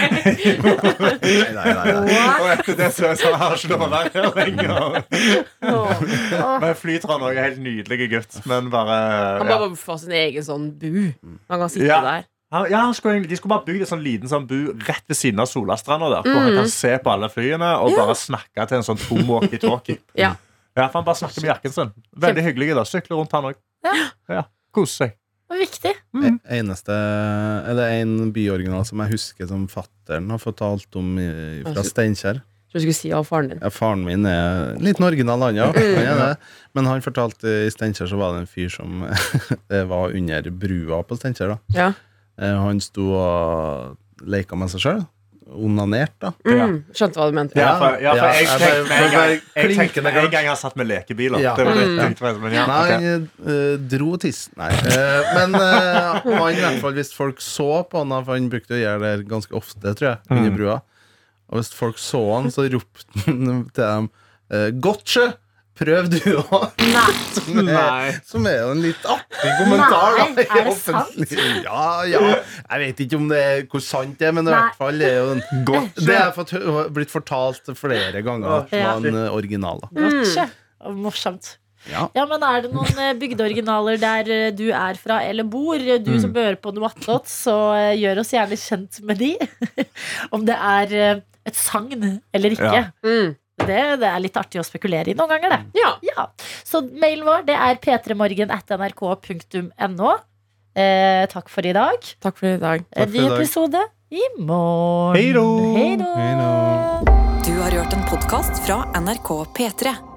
Speaker 5: Nei, nei, nei, nei.
Speaker 4: Og etter det så sa han har ikke lov å være her lenger.
Speaker 3: Åh.
Speaker 4: Men Flytron er en helt nydelig gutt. Men bare
Speaker 2: Han
Speaker 4: ja.
Speaker 2: bare får sin egen sånn bu. Han kan sitte
Speaker 4: Ja.
Speaker 2: der.
Speaker 4: Han, ja, han skulle, egentlig- de skulle bare bygge en sånn liten sånn bu rett ved siden av Solastranda der, hvor han kan se på alle flyene og bare snakke til en sånn tom walkie-talkie.
Speaker 2: Ja.
Speaker 4: Ja, for han bare snakker med jakken sin. Veldig hyggelig da. Sykler rundt han òg.
Speaker 3: Ja.
Speaker 4: Ja, kose seg.
Speaker 3: Det var viktig.
Speaker 4: Mm.
Speaker 5: E- Eneste Er det en byoriginal som jeg husker som fatteren har fortalt om i- fra Steinkjer?
Speaker 2: Jeg tror du skulle si av faren din.
Speaker 5: Ja, faren min er en liten original, han, ja. Han er det. Men han fortalte i Steinkjer så var det en fyr som det var under brua på Steinkjer. da
Speaker 2: Ja.
Speaker 5: Eh, Han sto og leka med seg sjøl. Onanert, da.
Speaker 2: Mm. Skjønte hva du mente.
Speaker 4: Ja, for, ja, for
Speaker 5: Ja,
Speaker 4: jeg
Speaker 5: jeg
Speaker 4: tenkte
Speaker 5: bare-
Speaker 4: med en gang
Speaker 5: bare
Speaker 4: Jeg tenkte
Speaker 5: klinkende
Speaker 4: med
Speaker 5: klart.
Speaker 4: en gang jeg har satt med lekebiler.
Speaker 5: Ja.
Speaker 4: Det var det jeg
Speaker 2: Mm.
Speaker 4: tenkte faktisk, men ja,
Speaker 5: Nei,
Speaker 4: ok.
Speaker 5: han eh, dro tissen. Nei. Eh, men eh, han, i hvert fall, hvis folk så på han, da, for han brukte å gjøre det ganske ofte, tror jeg, under
Speaker 4: Mm.
Speaker 5: brua. Og hvis folk så han, så ropte han til dem eh, Gotcha! Prøv du òg! Som, er-
Speaker 4: Nei.
Speaker 5: som er jo en litt artig kommentar.
Speaker 3: Nei,
Speaker 5: da, i
Speaker 3: er det
Speaker 5: offentlig- Ja, ja. Jeg vet ikke om det er hvor sant det er, men i
Speaker 3: Nei.
Speaker 5: hvert fall det er jo en Det har fått hø- blitt fortalt flere ganger at det
Speaker 3: Ja.
Speaker 5: var en eh, original. Da.
Speaker 3: Gotcha. Morsomt.
Speaker 5: Ja.
Speaker 3: Ja, men er det noen eh, bygdeoriginaler der eh, du er fra eller bor? Du som hører på noe attåt, så eh, gjør oss gjerne kjent med de. Om det er eh, et sagn eller ikke.
Speaker 4: Ja.
Speaker 2: Mm.
Speaker 3: Det, det er litt artig å spekulere i noen ganger, det.
Speaker 2: Ja.
Speaker 3: Ja. Så mailen vår det er p tre morgen at n r k punktum n o. Eh, takk for i dag.
Speaker 2: Takk for i dag.
Speaker 3: En
Speaker 5: for
Speaker 3: ny
Speaker 5: i dag.
Speaker 3: episode i morgen.
Speaker 4: Hei då.
Speaker 3: Hei då.
Speaker 5: Hei nå.
Speaker 1: Du har hørt en podkast fra N R K P tre.